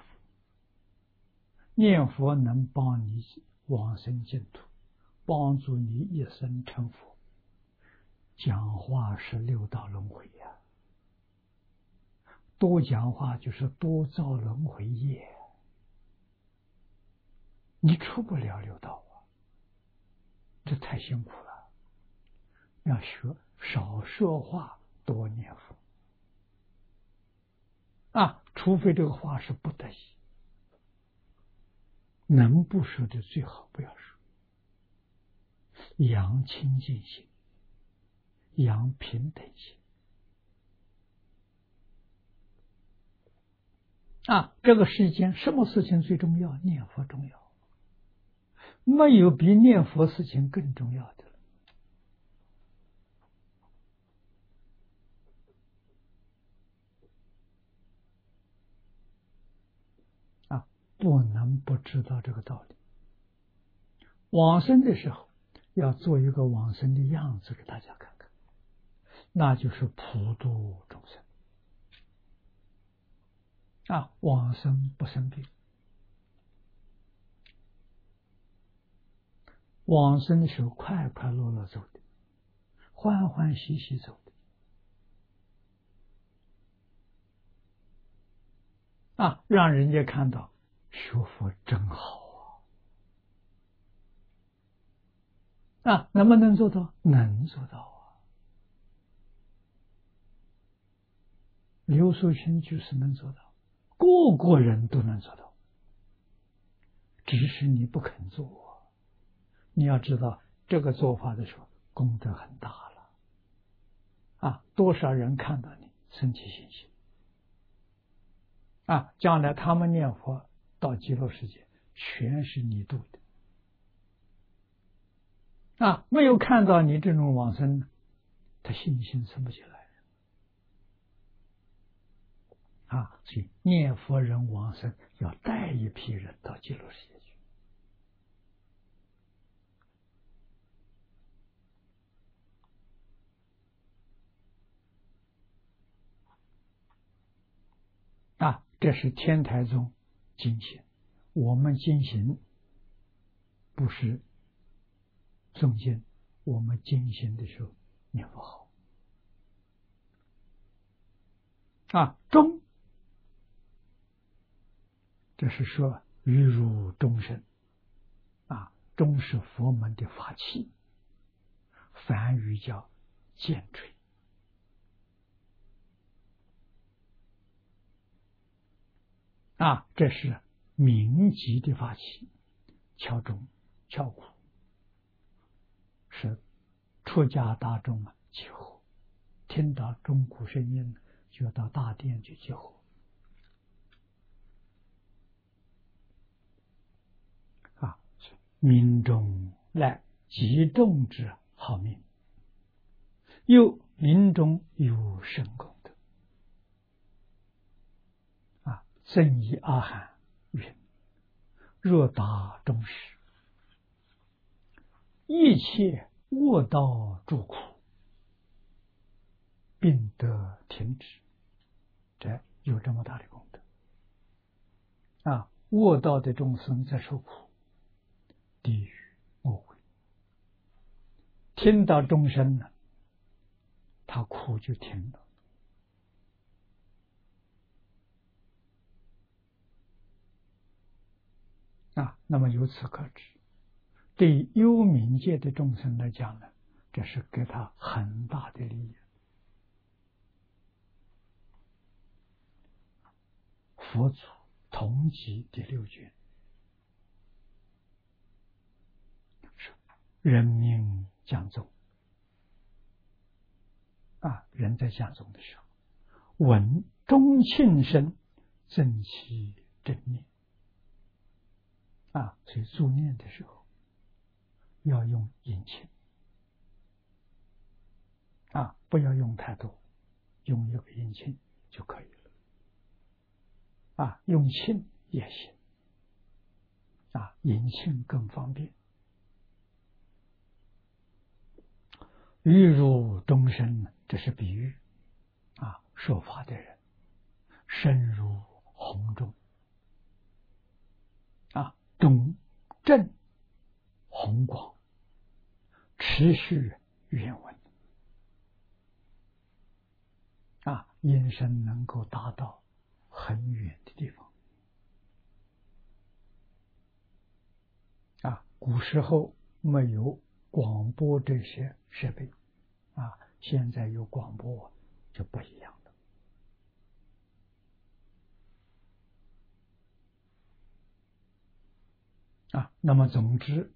念佛能帮你往生净土，帮助你一生成佛。讲话是6道轮回多讲话就是多造轮回业，你出不了6道这太辛苦了。要学少说话，多念佛除非这个话是不得已，能不说的最好不要说。养清净心，养平等心这个世间什么事情最重要？念佛重要，没有比念佛事情更重要的了不能不知道这个道理。往生的时候要做一个往生的样子给大家看看，那就是普度众生往生不生病，往生的时候快快乐乐走的，欢欢喜喜走的让人家看到学佛真好能不能做到？能做到刘素卿就是能做到，个个人都能做到，只是你不肯做。你要知道这个做法的时候功德很大了多少人看到你身体信心将来他们念佛到极乐世界，全是你度的没有看到你这种往生，他信心生不起来所以念佛人往生要带一批人到极乐世界去这是天台宗精行。我们精行不是诵经，我们精行的时候念佛好中，这是说欲入终身终是佛门的法器，梵语叫剑锤这是明极的法器，敲钟敲鼓，是出家大众集合，听到钟鼓声音就到大殿去集合民众来集众之好命，又民众有甚功德正一阿含云：若达中时，一切卧道诸苦，并得停止。这有这么大的功德卧道的众生在受苦，地狱恶鬼听到钟声了，他苦就停了那么由此可知，对幽冥界的众生来讲呢，这是给他很大的利益。佛祖同集第6卷，人命讲宗人在讲宗的时候，闻钟磬声，正其正念所以助念的时候要用引磬不要用太多，用一个引磬就可以了用磬也行引磬更方便。欲入终身，这是比喻说法的人深入红中中正宏广，持续远闻音声能够达到很远的地方古时候没有广播这些设备现在有广播就不一样了那么总之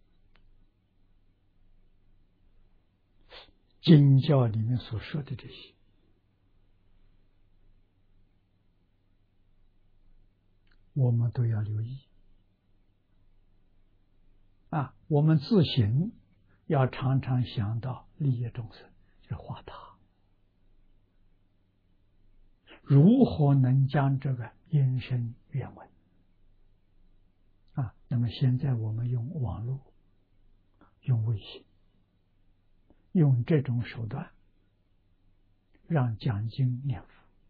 经教里面所说的这些我们都要留意我们自行要常常想到利益众生，就是化他如何能将这个音声原文那么现在我们用网络，用微信，用这种手段让讲经念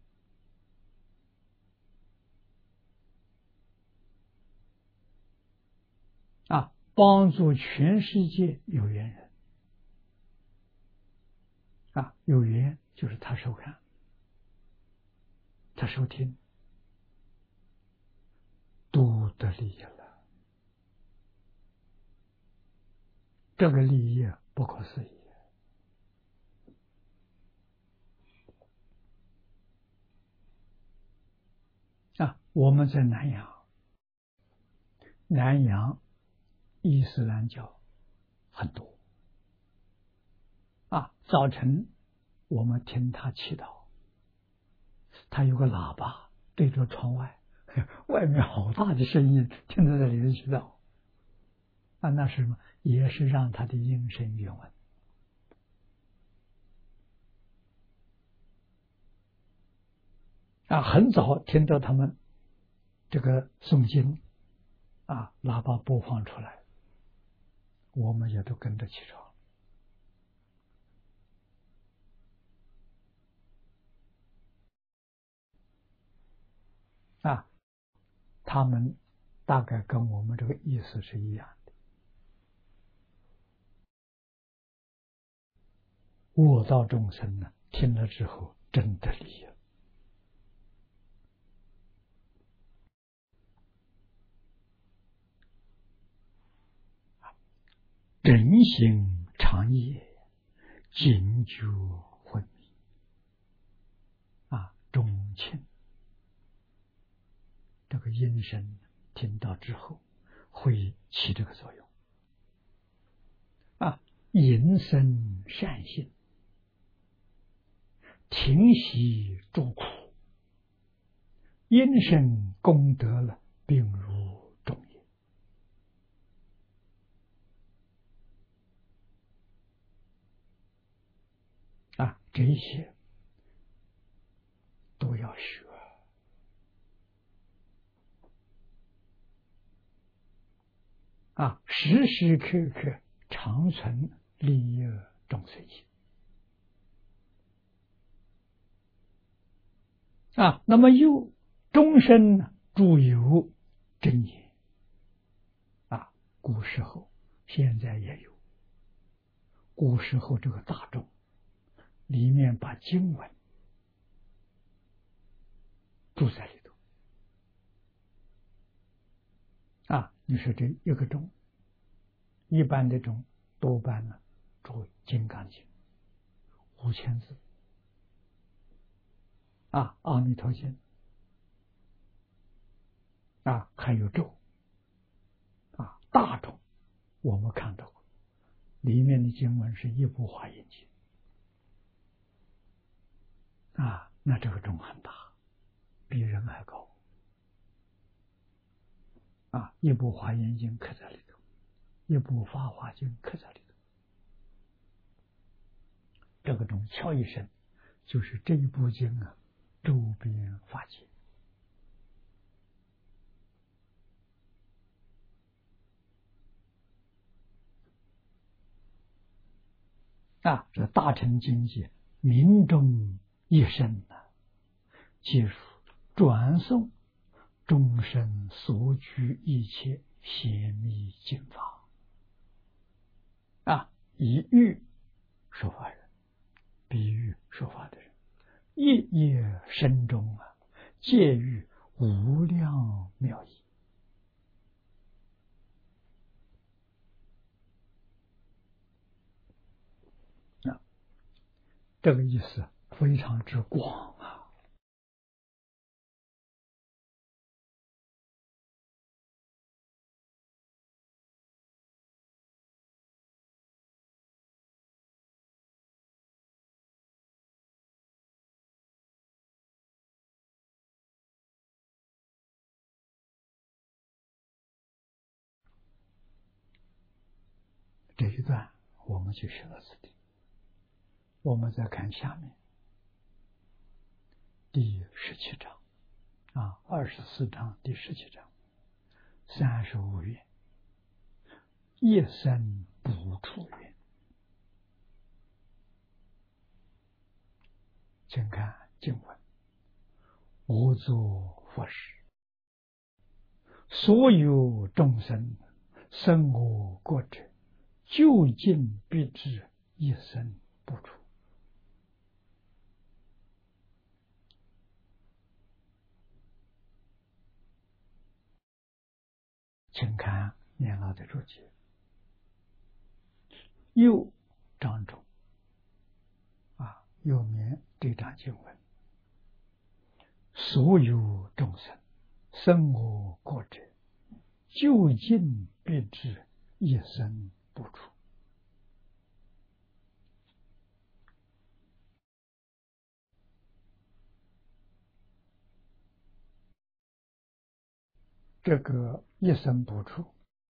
佛帮助全世界有缘人有缘就是他收看，他收听，都得利益了。这个利益不可思议我们在南洋，南洋伊斯兰教很多早晨我们听他祈祷，他有个喇叭对着窗外，外面好大的声音，听到这里面祈祷。那是什么？也是让他的音声圆闻。很早听到他们这个诵经，喇叭播放出来，我们也都跟着起床。他们大概跟我们这个意思是一样的。悟道众生呢，听了之后真的理解。人行长夜，经久昏迷。钟磬这个音声听到之后，会起这个作用。引生善性，停息诸苦，因生功德了，并如众也。这些都要学。时时刻刻常存利益众生心。那么又终身著有真言。古时候现在也有。古时候这个大众里面把经文注在里头。你说这一个钟，一般的钟多半呢注《金刚经》5000字，阿弥陀经，还有咒，大钟我们看到过，里面的经文是一部华严经，那这个钟很大，比人还高。一部华严经刻在里头，一部法华经刻在里头。这个钟敲一声，就是这一部经周边法界。这大乘经济民众一生皆属转诵终身所居一切显密经法。以喻说法人，比喻说法的人，夜夜深中皆遇无量妙义。这个意思非常之广。这一段我们就学到此地。我们再看下面第17章，24章第17章35愿，夜深不处愿。请看经文：我作佛时，所有众生生我国者，究竟必至一生不除。请看念老的注解，右章中右面这章经文，所有众生生我国者，究竟必至一生不除。 这个一生不处，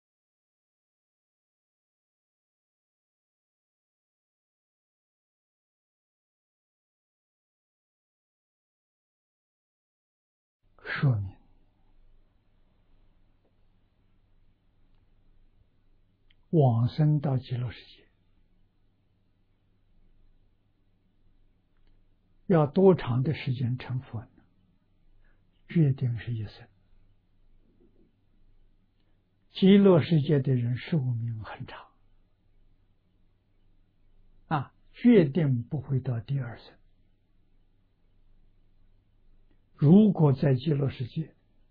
说明往生到极乐世界要多长的时间成佛呢？决定是一生。极乐世界的人寿命很长决定不会到第二生。如果在极乐世界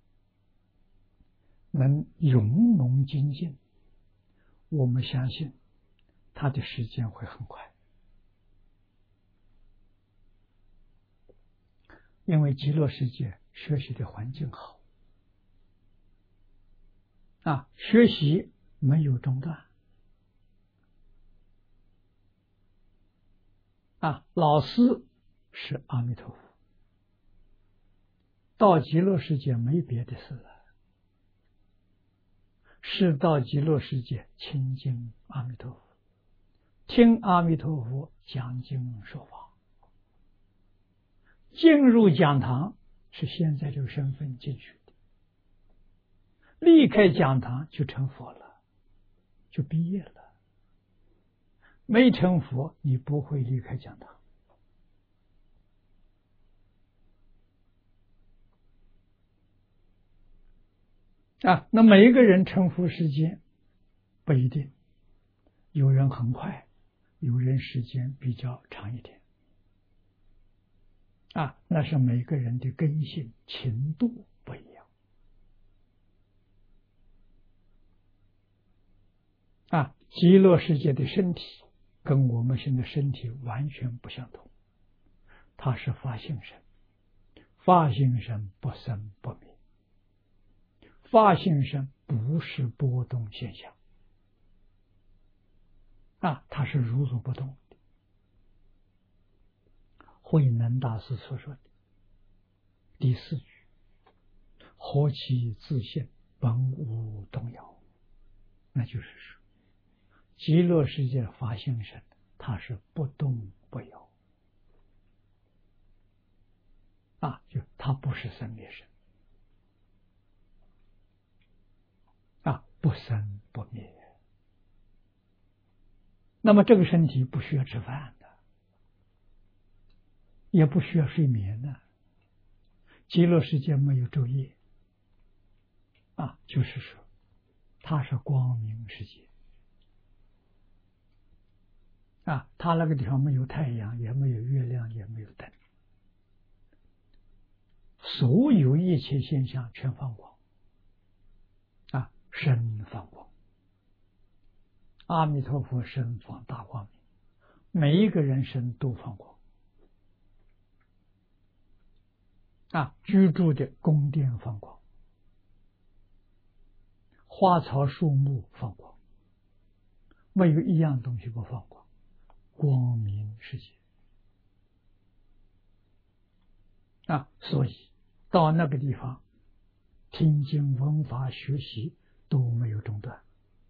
能勇猛精进，我们相信他的时间会很快，因为极乐世界学习的环境好学习没有中断老师是阿弥陀佛，到极乐世界没别的事了，是到极乐世界亲近阿弥陀佛，听阿弥陀佛讲经说法。进入讲堂是现在这个身份进去的，离开讲堂就成佛了，就毕业了。没成佛，你不会离开讲堂那每一个人成佛时间不一定，有人很快，有人时间比较长一点那是每个人的根性情度不一样极乐世界的身体跟我们现在身体完全不相同，它是法性身，法性身不生不灭，法性身不是波动现象它是如如不动的。慧能大师所说的第四句，何其自性本无动摇，那就是说极乐世界法性身它是不动不摇就它不是生灭身不生不灭。那么这个身体不需要吃饭的，也不需要睡眠的，极乐世界没有昼夜就是说它是光明世界它那个地方没有太阳，也没有月亮，也没有灯，所有一切现象全放光身放光，阿弥陀佛身放大光明，每一个人身都放光居住的宫殿放光，花草树木放光，没有一样东西不放光，光明世界所以到那个地方听经闻法学习都没有中断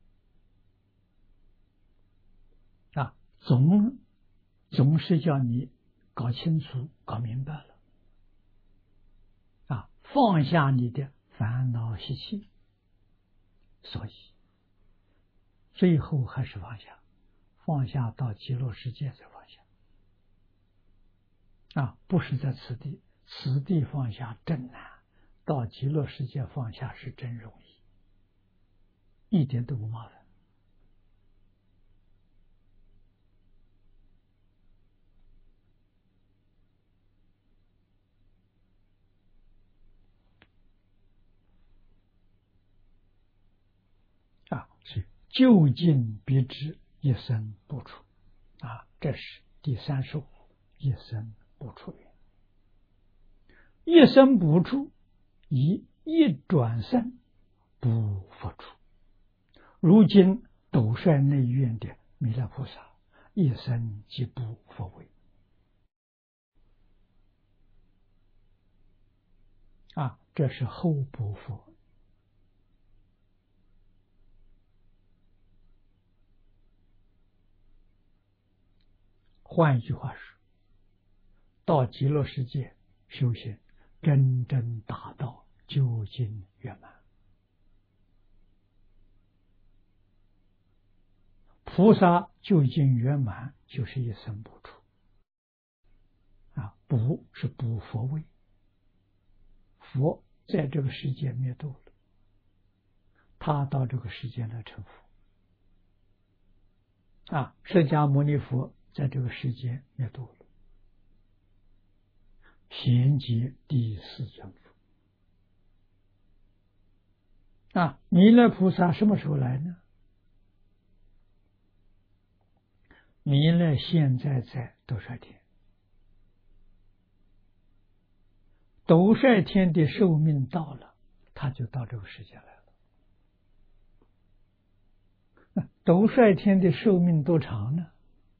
总是叫你搞清楚搞明白了放下你的烦恼习气，所以最后还是放下到极乐世界才放下不是在此地，此地放下真难，到极乐世界放下是真容易，一点都不麻烦所以究竟必知一生不出这是第三首一生不出云。一生不出，以一转身不复出。如今斗率内院的弥勒菩萨一生即不复位这是后不复换一句话说，到极乐世界修行，真正达到究竟圆满。菩萨究竟圆满，就是一生不出。不是补佛位，佛在这个世界灭度了，他到这个世界来成佛。释迦牟尼佛在这个世界灭度了，衔接第四尊佛。弥勒菩萨什么时候来呢？弥勒现在在兜率天，兜率天的寿命到了，他就到这个世界来了。兜率天的寿命多长呢？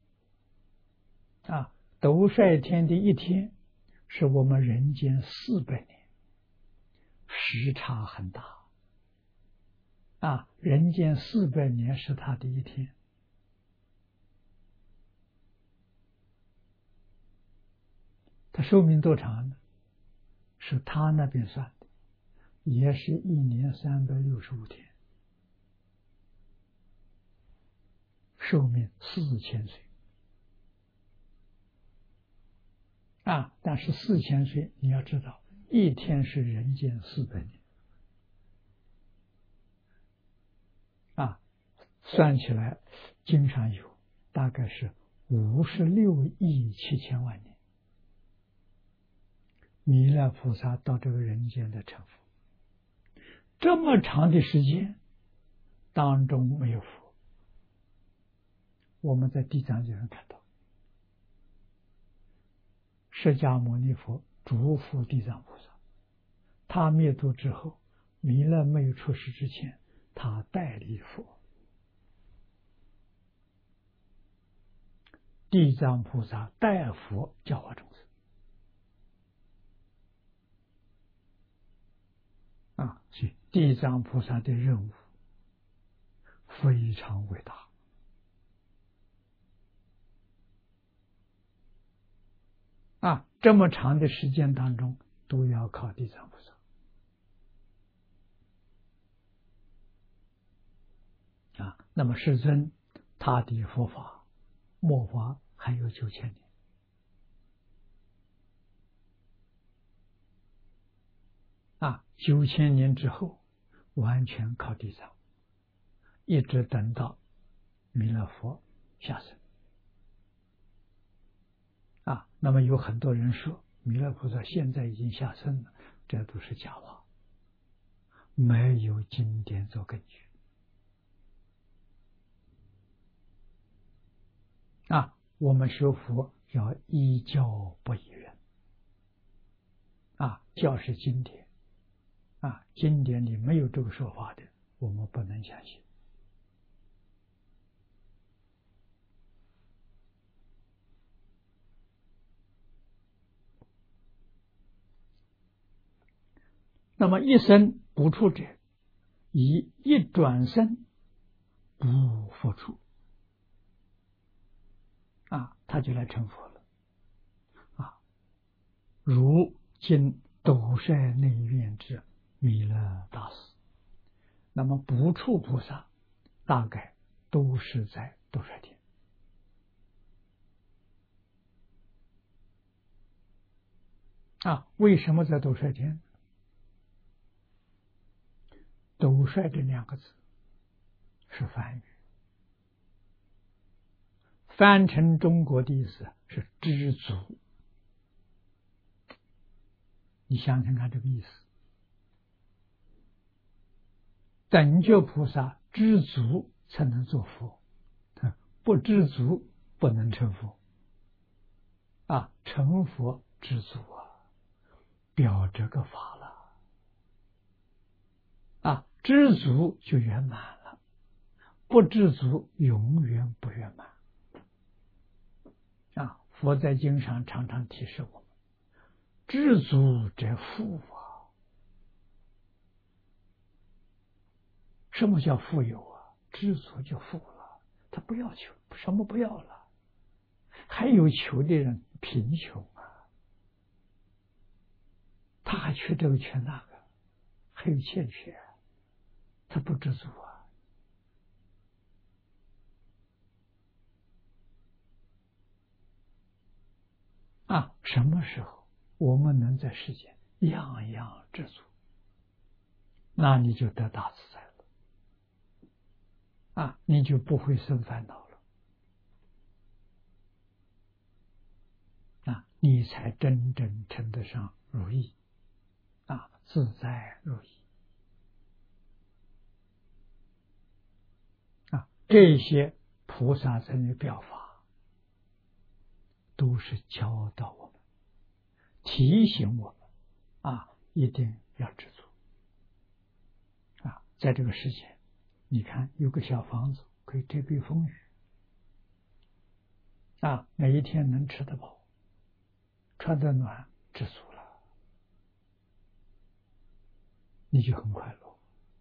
兜率天的一天是我们人间400年，时差很大。人间400年是他的一天。他寿命多长呢？是他那边算的，也是1年365天，寿命4000岁。但是4000岁，你要知道，一天是人间400年。算起来，经常有大概是56亿7千万年。弥勒菩萨到这个人间来成佛，这么长的时间当中没有佛。我们在地藏经上看到，释迦牟尼佛嘱咐地藏菩萨，他灭度之后，弥勒没有出世之前，他代理佛。地藏菩萨代佛教化众生。所以地藏菩萨的任务非常伟大。这么长的时间当中，都要靠地藏菩萨。那么世尊他的佛法末法还有9000年。9000年之后，完全靠地藏，一直等到弥勒佛下生。那么有很多人说弥勒菩萨现在已经下生了，这都是假话，没有经典做根据。我们学佛要依教不依人。教是经典。经典里没有这个说法的，我们不能相信。那么一生不出者，以一转身不复出。他就来成佛了。如今斗率内院之弥勒大师，那么不处菩萨大概都是在斗率天。为什么在斗率天？斗率这2个字是梵语，翻成中国的意思是知足。你想想看这个意思，等觉菩萨知足才能做佛，不知足不能成佛。成佛知足表这个法了。知足就圆满了，不知足永远不圆满。佛在经上常常提示我们，知足者富什么叫富有知足就富了，他不要求，什么不要了， 还有求的人贫穷啊，他还缺这个缺那个，还有欠缺，他不知足啊！什么时候我们能在世间样样知足，那你就得大自在了啊！你就不会生烦恼了啊！你才真正称得上如意啊，自在如意啊！这些菩萨在那表法，都是教导我们，提醒我们啊，一定要知足啊！在这个世界，你看有个小房子可以遮蔽风雨啊，每一天能吃得饱，穿得暖，知足了，你就很快乐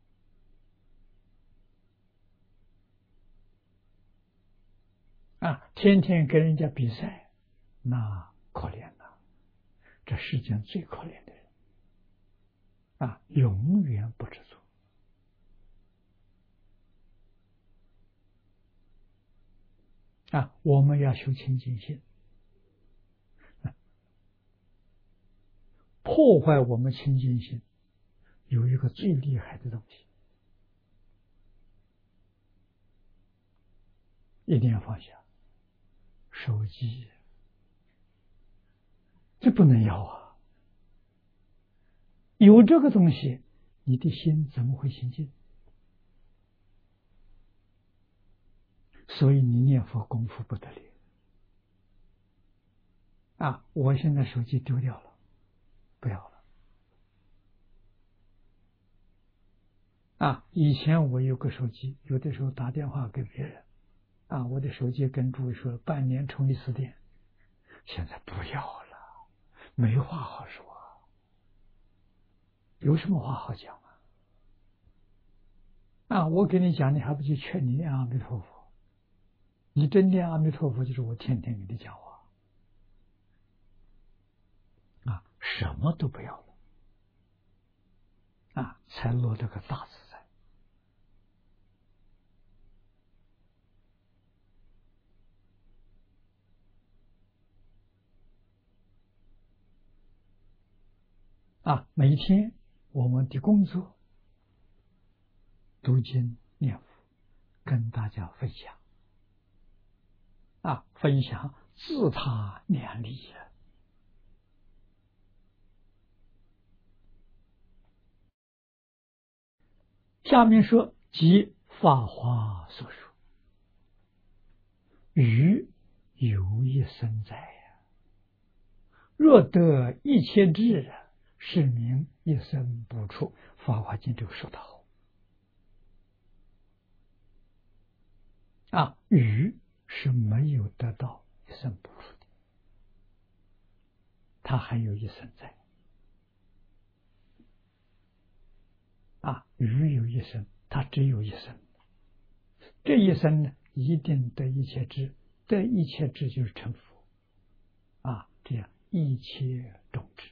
啊！天天跟人家比赛，那可怜了，这世间最可怜的人啊，永远不知足啊！我们要修清净心，破坏我们清净心有一个最厉害的东西，一定要放下手机，这不能要啊！有这个东西，你的心怎么会清净？所以你念佛功夫不得了啊！我现在手机丢掉了，不要了啊！以前我有个手机，有的时候打电话给别人啊，我的手机跟诸位说半年充1次电，现在不要了，没话好说，有什么话好讲啊？我给你讲，你还不去劝你念阿弥陀佛？你真念阿弥陀佛，就是我天天给你讲话啊，什么都不要了啊，才落得个大自在啊！每天我们的工作读经念佛，跟大家分享啊，分享自他两利呀。下面说即法华所说，余有一生在呀，若得一切智，是名一生不处。法华经就说得好啊，余是没有得到一生不处的，他还有一生在啊，余有一生，他只有一生，这一生呢，一定得一切智，得一切智就是成佛啊，这样一切种智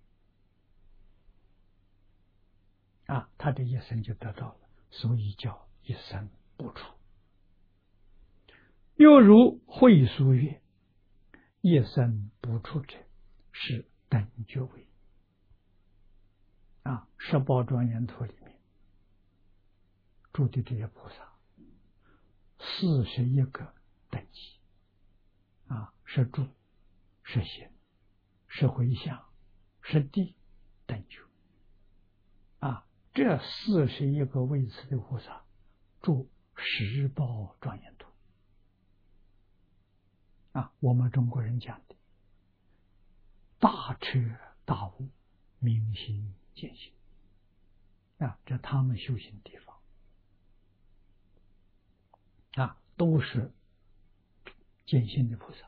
啊，他这一生就得到了，所以叫一生不处。又如会疏曰：一生不处者，是等觉位啊。18庄严图里面住的这些菩萨，41个等级啊，是住，是行，是回向，是地，等觉啊。这41个位次的菩萨住10报庄严图啊，我们中国人讲的大彻大悟，明心见性啊，这他们修行的地方啊，都是见性的菩萨。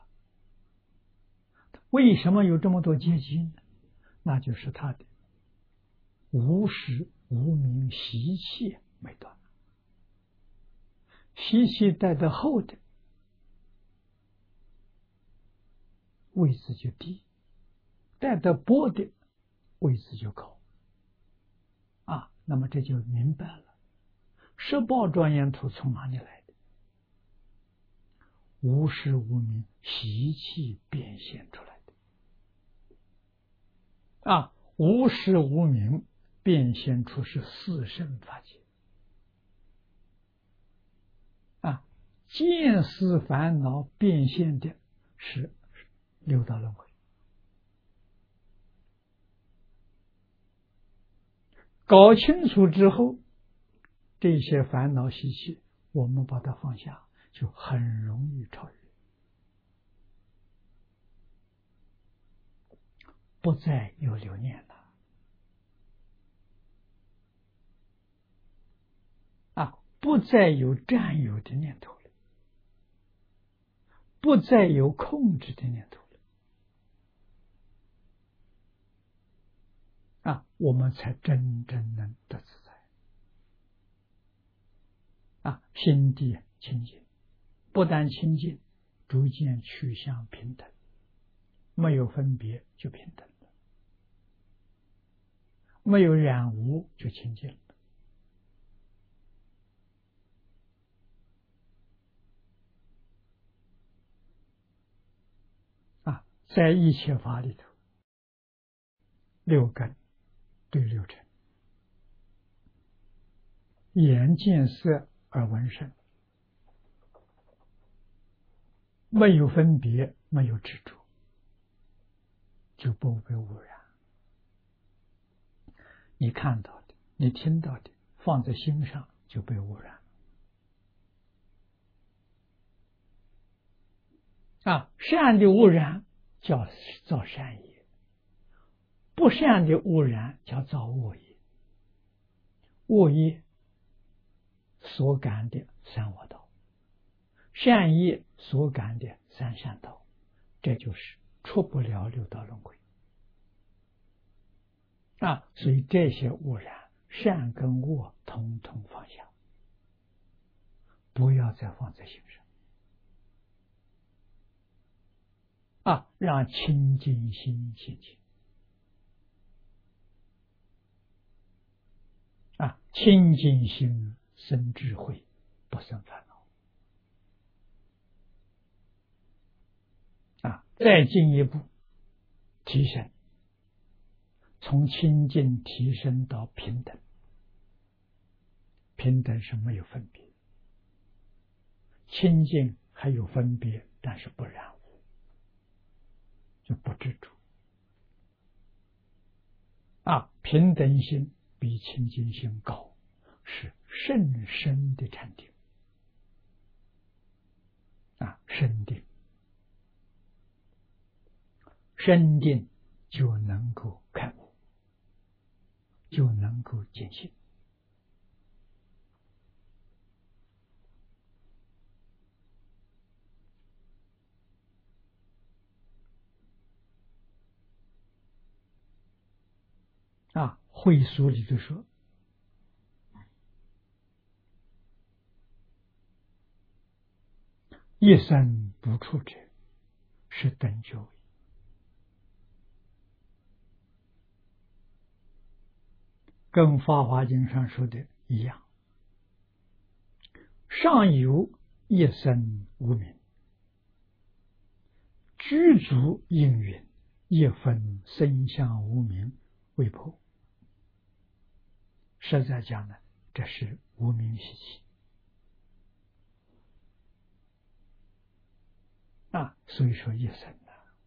为什么有这么多阶级呢？那就是他的无始无明习气没断，习气带得厚的位置就低，带得薄的位置就高。那么这就明白了，十宝庄严图从哪里来的？无始无明习气变现出来的。无始无明变现出是四圣法界。见思烦恼变现的是六道轮回。搞清楚之后，这些烦恼习气，我们把它放下，就很容易超越，不再有留念了。不再有占有的念头了，不再有控制的念头了。我们才真正能得自在。心地清净，不但清净，逐渐趋向平等，没有分别就平等了，没有染污就清净了。在一切法里头，六根对六尘，眼见色而闻声，没有分别，没有执着，就不被污染。你看到的，你听到的，放在心上就被污染善的污染叫造善业，不善的污染叫造恶业。恶业所感的三恶道，善业所感的三善道，这就是出不了六道轮回。所以这些污染，善跟恶统统放下，不要再放在心上。让清净心现前。清净心生智慧，不生烦恼。再进一步提升，从清净提升到平等。平等是没有分别，清净还有分别，但是不染污，就不执着。平等心比清净心高，是甚深的禅定。深定，深定就能够开悟，就能够见性。会所里头说，一生不处者，是等觉位。跟《法华经》上说的一样，上有一生无明，具足应云，一分身相无明未破。实在讲呢，这是无明习气。所以说一生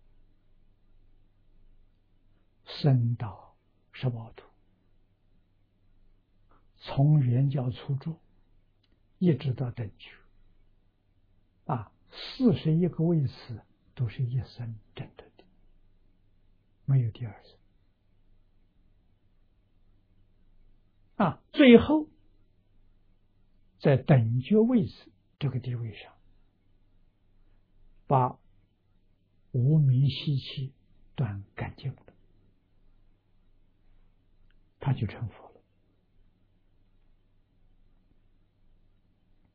生到十报图，从圆教初住一直到等觉，41个位次都是一生证得的，没有第二生。最后在等觉位置这个地位上，把无明习气断干净了，他就成佛了。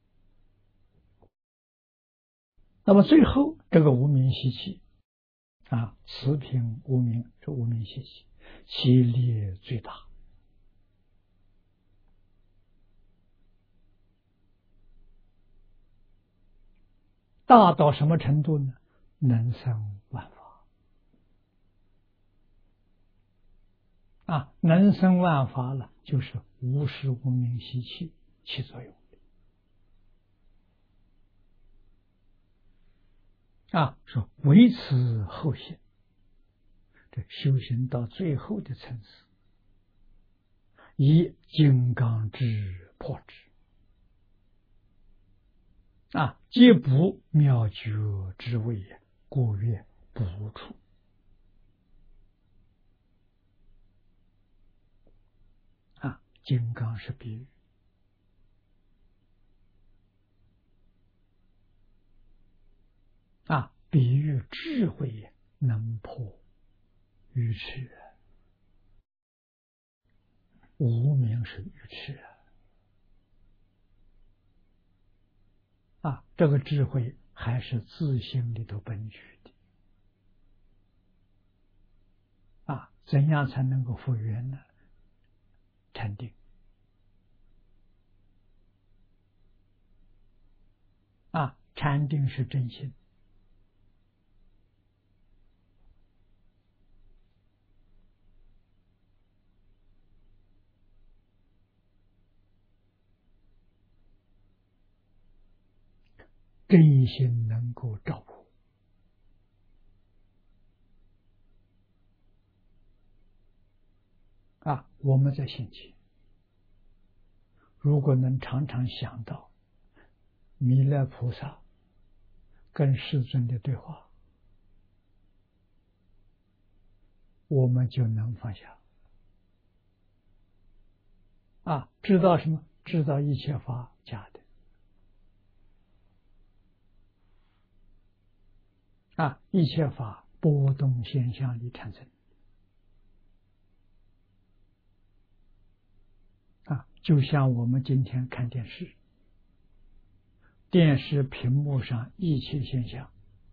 那么最后这个无明习气慈平无明是无明习气，其力最大。大到什么程度呢？能生万法。能生万法了，就是无始无明习气起作用。说唯此后行，这修行到最后的层次，以金刚智破之。皆不妙觉之谓，故曰不处。金刚是比喻。比喻智慧能破愚痴，无明是愚痴这个智慧还是自性里头本具的怎样才能够复原呢？禅定禅定是真心。真心能够照顾我们在心前，如果能常常想到弥勒菩萨跟世尊的对话，我们就能放下知道什么？知道一切法假的一切法波动现象里产生就像我们今天看电视，电视屏幕上一切现象，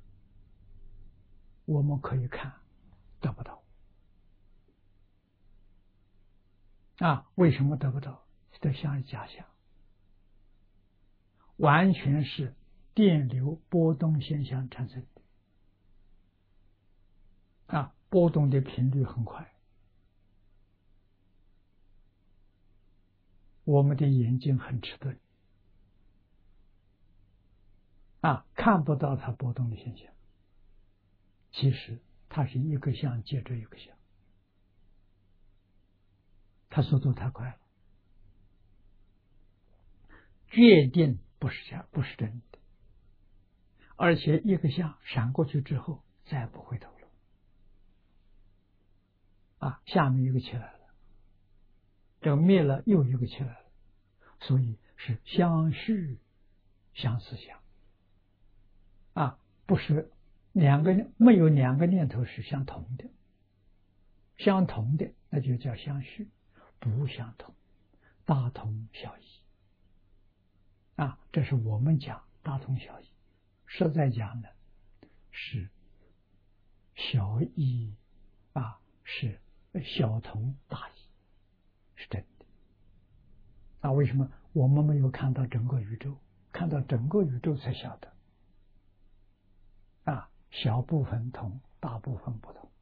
我们可以看得不到为什么得不到？这像是假象，完全是电流波动现象产生的波动的频率很快，我们的眼睛很迟钝看不到它波动的现象。其实它是一个相接着一个相，它速度太快了，决定不是真的，而且一个相闪过去之后再不回头了下面一个起来了，这个灭了又一个起来了，所以是相续相似相不是没有两个念头是相同的，相同的那就叫相续，不相同大同小异这是我们讲大同小异，实在讲呢是小异是小同大异，是真的为什么我们没有看到整个宇宙？看到整个宇宙才晓得小部分同，大部分不同。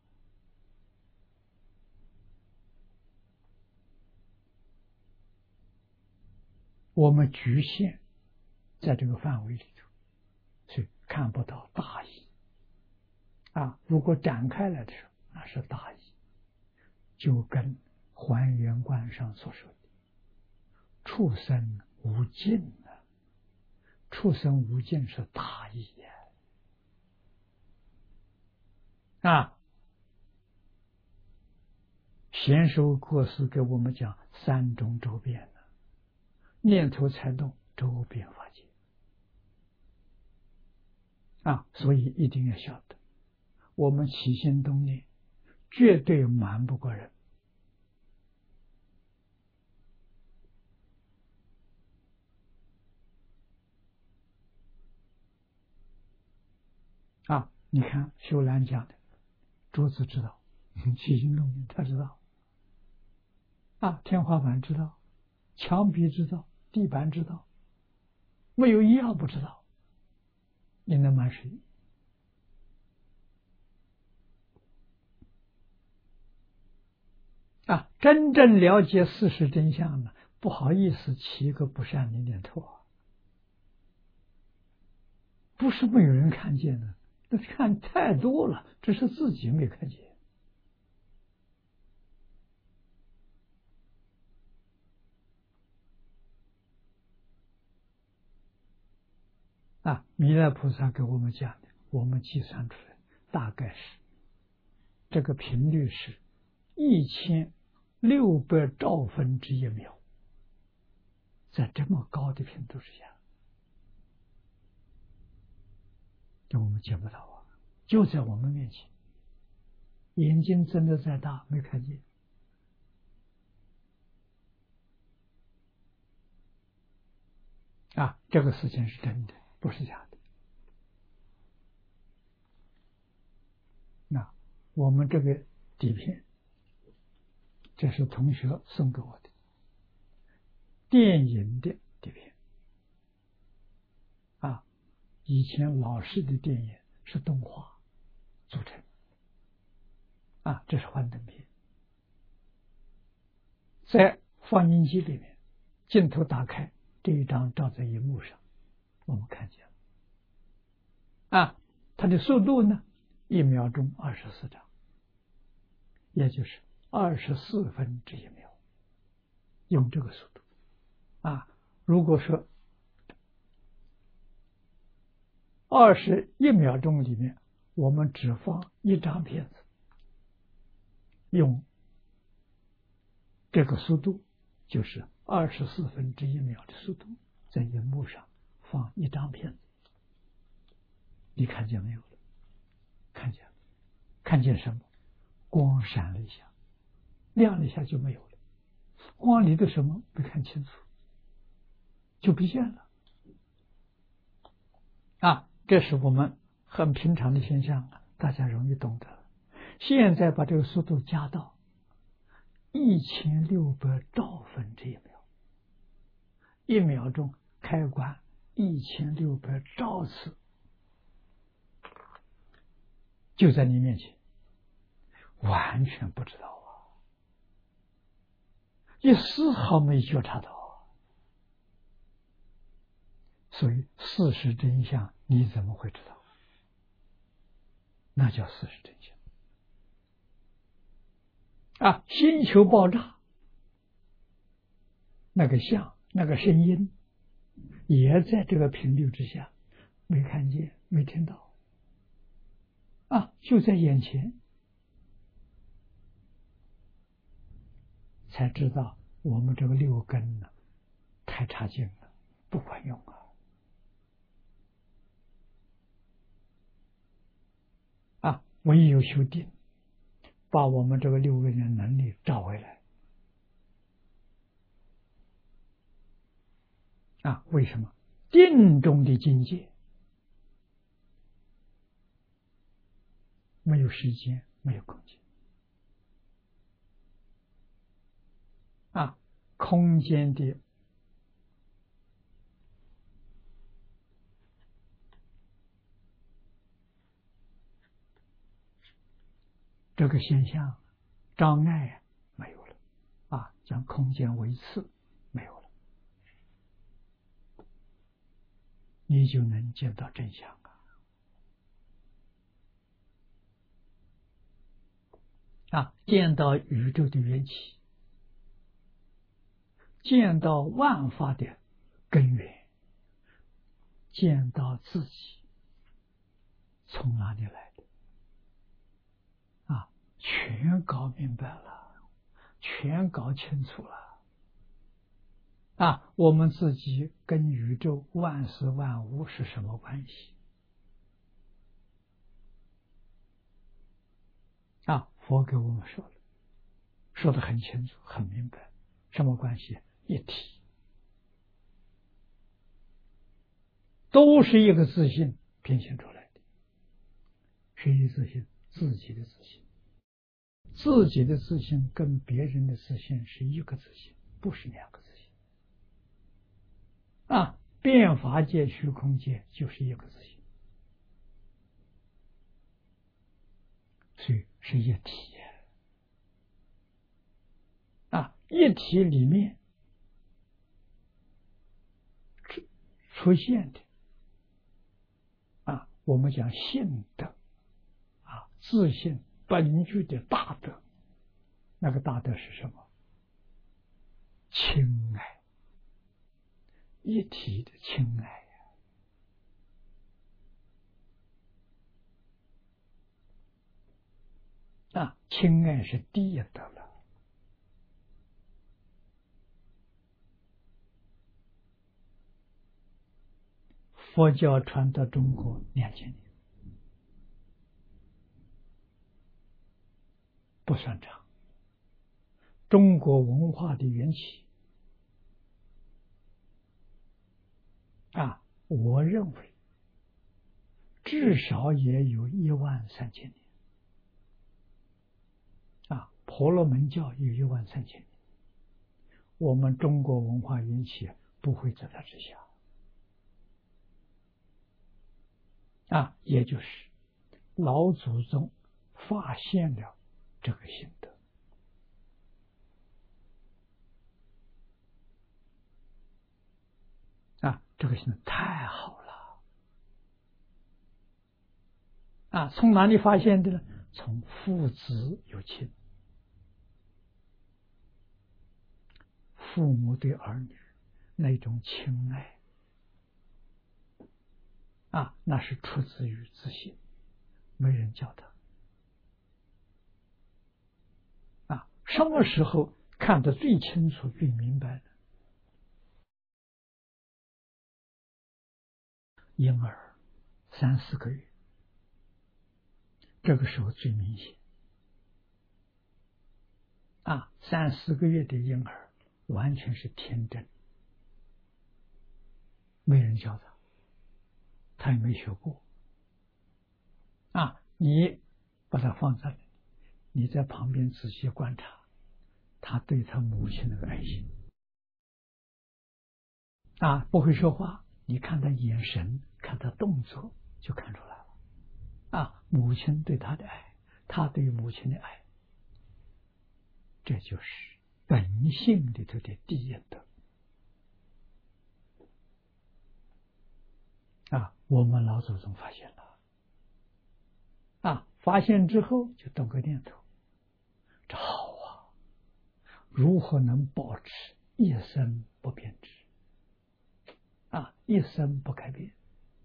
我们局限在这个范围里头，所以看不到大义如果展开来的时候，那是大义，就跟还原观上所说的畜生无尽畜生无尽是大义贤首过世给我们讲三种周遍念头才动，周遍法界所以一定要晓得，我们起心动念绝对瞒不过人你看修兰讲的桌子知道，起心动念他知道，天花板知道，墙壁知道，地板知道，没有一样不知道。你能瞒谁？真正了解事实真相呢，不好意思起一个不善的念头不是没有人看见的，那看太多了，只是自己没看见。弥勒菩萨给我们讲的，我们计算出来，大概是这个频率是1600兆分之1秒，在这么高的频度之下，这我们见不到就在我们面前，眼睛睁得再大没看见。这个事情是真的，不是假的。我们这个底片，这是同学送给我的电影的底片以前老式的电影是动画组成这是幻灯片，在放映机里面，镜头打开，这一张照在荧幕上，我们看见了它的速度呢，1秒钟24张，也就是24分之1秒，用这个速度如果说21秒钟里面我们只放1张片子，用这个速度，就是24分之1秒的速度，在荧幕上放1张片子，你看见没有了？看见了。看见什么？光闪了一下，亮了一下就没有了。光离的什么没看清楚，就不见了这是我们很平常的现象，大家容易懂得。现在把这个速度加到1600兆分之1秒，1秒钟开关1600兆次，就在你面前，完全不知道一丝毫没觉察到所以事实真相你怎么会知道？那叫事实真相星球爆炸，那个像那个声音也在这个频率之下，没看见没听到就在眼前，才知道我们这个6根呢太差劲了，不管用唯有修定，把我们这个6根的能力找回来为什么？定中的境界没有时间，没有空间空间的这个现象障碍没有了将空间维次没有了，你就能见到真相见到宇宙的缘起，见到万法的根源，见到自己从哪里来的全搞明白了，全搞清楚了我们自己跟宇宙万事万物是什么关系佛给我们说了，说得很清楚很明白，什么关系？一体，都是一个自信变现出来的。谁的自信？ 自己的自信。自己的自信跟别人的自信是一个自信，不是两个自信。变法界、虚空界就是一个自信，所以是一体。一体里面出现的我们讲性德自信本具的大德，那个大德是什么？亲爱，一体的亲爱亲爱是第一德了。佛教传到中国2000年，不算长。中国文化的缘起我认为至少也有13000年。婆罗门教有13000年，我们中国文化缘起不会在它之下。也就是老祖宗发现了这个心得。这个心得太好了。从哪里发现的呢？从父子有亲，父母对儿女那种亲爱那是出自于自信，没人教他。什么时候看得最清楚、最明白呢？婴儿3、4个月，这个时候最明显。3、4个月的婴儿完全是天真，没人教他，他也没学过。你把他放在那里，你在旁边仔细观察他对他母亲的爱心。不会说话，你看他眼神，看他动作，就看出来了。母亲对他的爱，他对母亲的爱，这就是本性里头的第一德。我们老祖宗发现了。发现之后就动个念头，这好如何能保持一生不变质？一生不改变？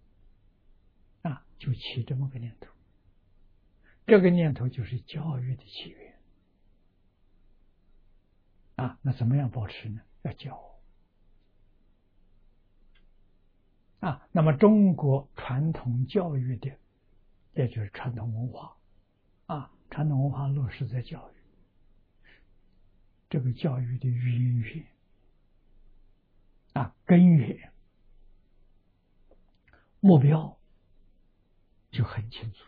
就起这么个念头。这个念头就是教育的起源。那怎么样保持呢？要教。那么中国传统教育的，也就是传统文化传统文化落实在教育，这个教育的渊源根源目标就很清楚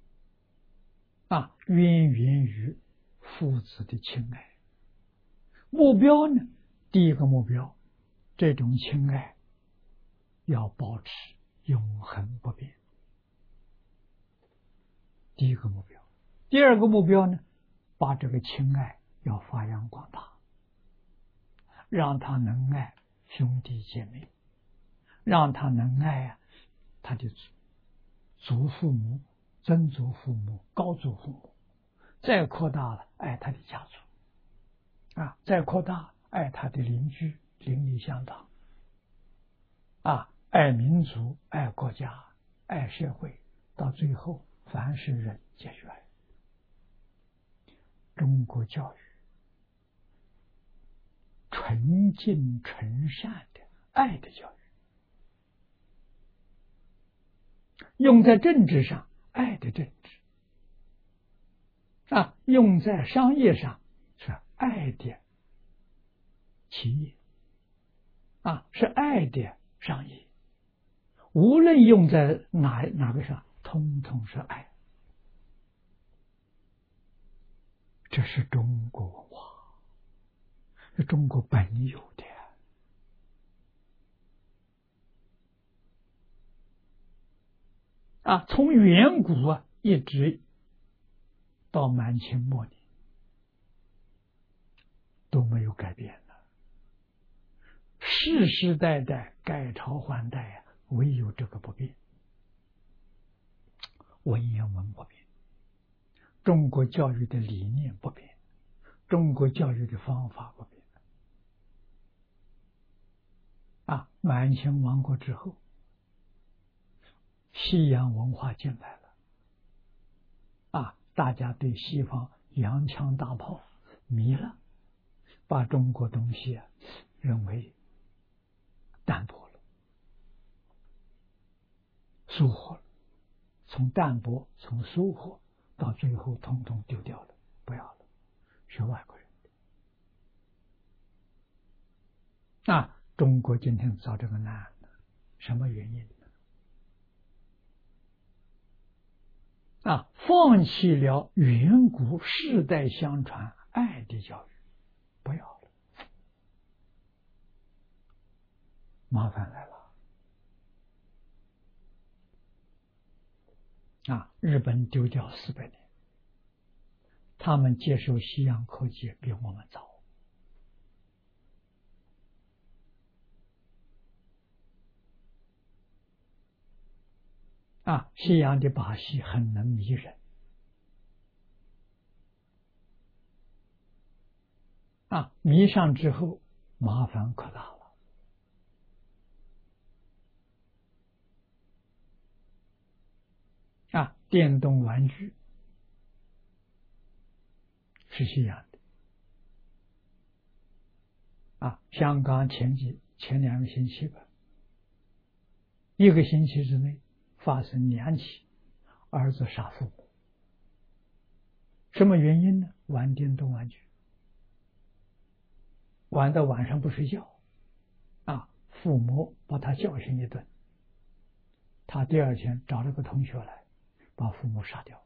渊源于父子的亲爱。目标呢，第一个目标，这种亲爱要保持永恒不变，第一个目标。第二个目标呢，把这个亲爱要发扬光大，让他能爱兄弟姐妹，让他能爱他的祖父母、曾祖父母、高祖父母，再扩大了爱他的家族再扩大爱他的邻居、邻里乡党爱民族、爱国家、爱社会，到最后凡是人皆须爱。中国教育纯净纯善的爱的教育，用在政治上爱的政治用在商业上是爱的企业是爱的商业，无论用在哪个上，通通是爱这是中国文化，是中国本有的。从远古一直到满清末年都没有改变了，世世代代改朝换代唯有这个不变，文言文不变，中国教育的理念不变，中国教育的方法不变。满清亡国之后，西洋文化进来了，大家对西方洋枪大炮迷了，把中国东西认为淡薄了，疏忽了，从淡薄从疏忽到最后统统丢掉了，不要了，学外国人的。中国今天遭这个难，什么原因？放弃了远古世代相传爱的教育，不要了，麻烦来了。日本丢掉400年，他们接受西洋科技比我们早。西洋的把戏很能迷人。迷上之后麻烦可大了。电动玩具是西洋的。香港前2个星期吧，1个星期之内发生2起儿子杀父母。什么原因呢？玩电动玩具，玩到晚上不睡觉，父母把他教训一顿，他第2天找了个同学来，把父母杀掉。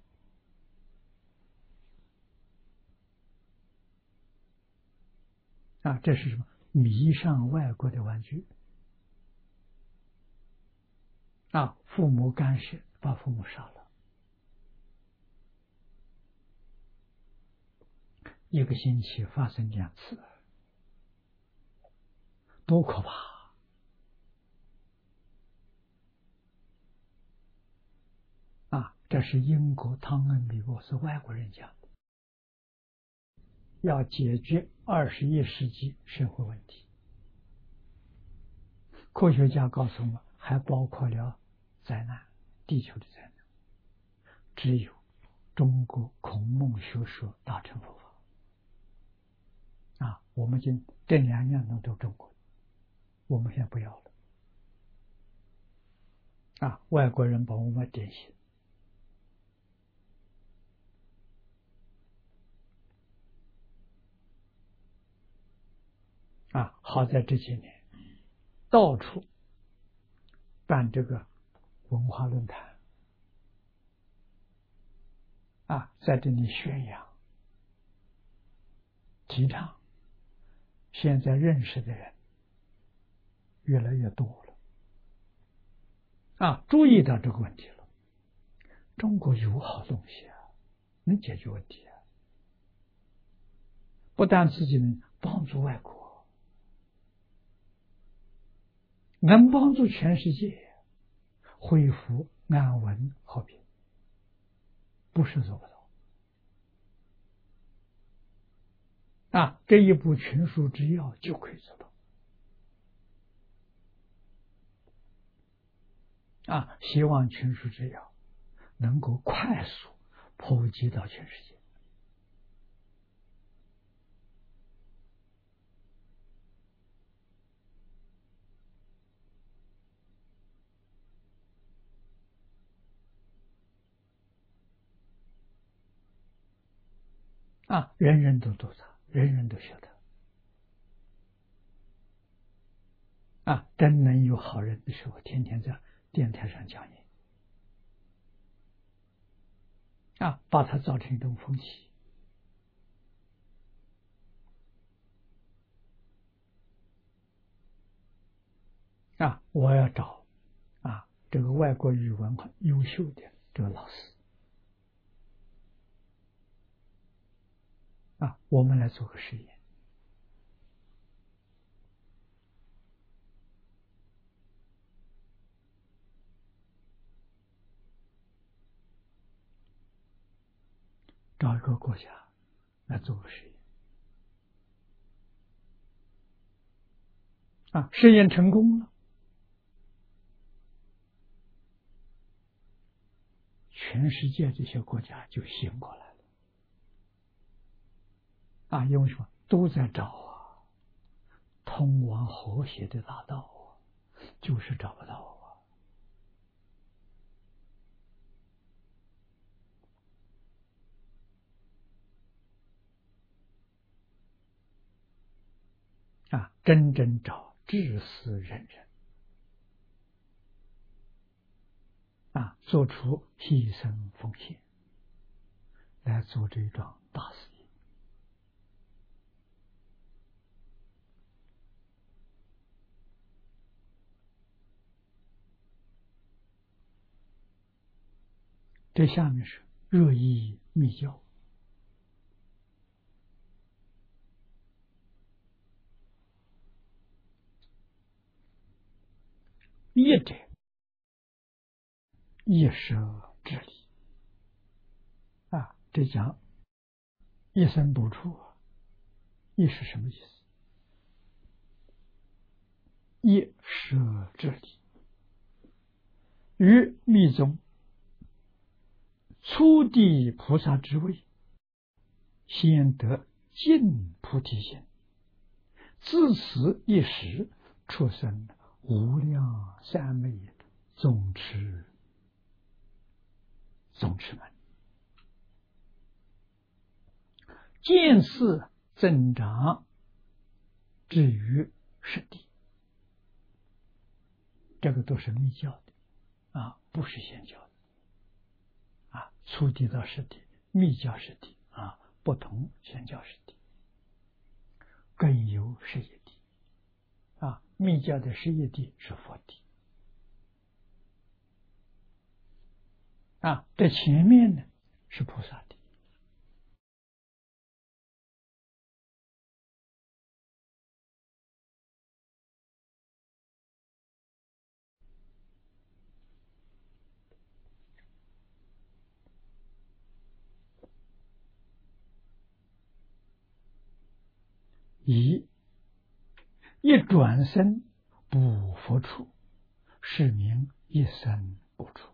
这是什么？迷上外国的玩具。父母干涉，把父母杀了。1个星期发生2次，多可怕！这是英国汤恩比伯是外国人讲的，要解决21世纪社会问题。科学家告诉我们，还包括了灾难，地球的灾难。只有中国孔孟学说大乘佛法。我们这2样都中国，我们现在不要了。外国人把我们点醒。好在这些年到处办这个文化论坛，在这里宣扬提倡，现在认识的人越来越多了，注意到这个问题了。中国有好东西能解决问题不但自己能帮助外国，能帮助全世界恢复安稳和平，不是做不到。这一部群书之要就可以做到。希望群书之要能够快速普及到全世界。人人都读它，人人都学它。真能有好人的时候，天天在电台上讲演。把它造成一种风气。 我要找这个外国语文很优秀的这个老师我们来做个实验。找一个国家来做个实验实验成功了，全世界这些国家就醒过来了因为什么？都在找通往和谐的大道就是找不到真正找至死仁人做出牺牲奉献来做这一桩大事业。这下面是热议密教。业者，业舍之理这讲一生不处业是什么意思？业舍之理于密宗初地菩萨之位，先得尽菩提心，自此一时出生无量三昧总持门，见识增长至于实地。这个都是密教的不是显教的初地到实地，密教实地不同显教实地，更有事业地密教的事业地是佛地在前面呢是菩萨地。一转身不佛处，是名一生不处。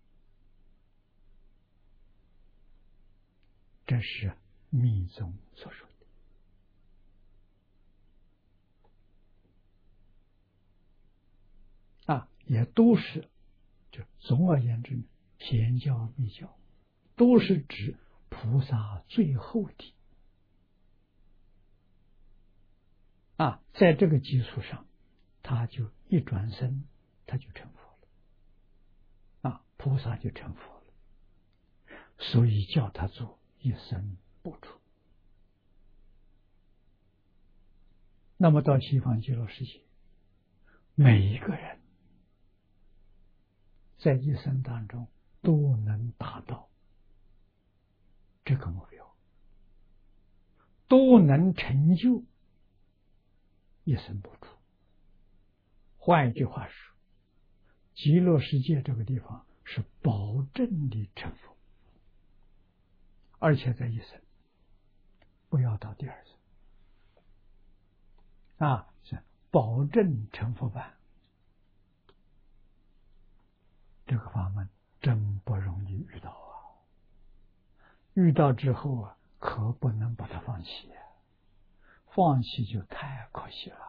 这是密宗所说的也都是就总而言之，显教密教都是指菩萨最后的在这个基础上，他就一转身，他就成佛了菩萨就成佛了，所以叫他做一生不处。那么到西方极乐世界，每一个人在一生当中都能达到这个目标，都能成就一生不处。换一句话说，极乐世界这个地方是保证的成佛，而且在一生，不要到第二生是保证成佛版。这个法门真不容易遇到遇到之后可不能把它放弃放弃就太可惜了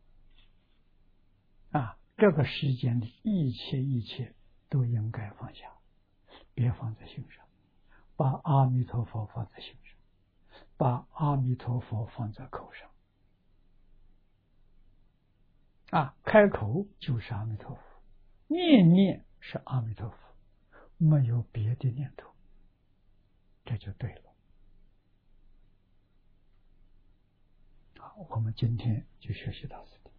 这个世间的一切都应该放下，别放在心上，把阿弥陀佛放在心上，把阿弥陀佛放在口上开口就是阿弥陀佛，念念是阿弥陀佛，没有别的念头，这就对了。好，我们今天就学习到这里。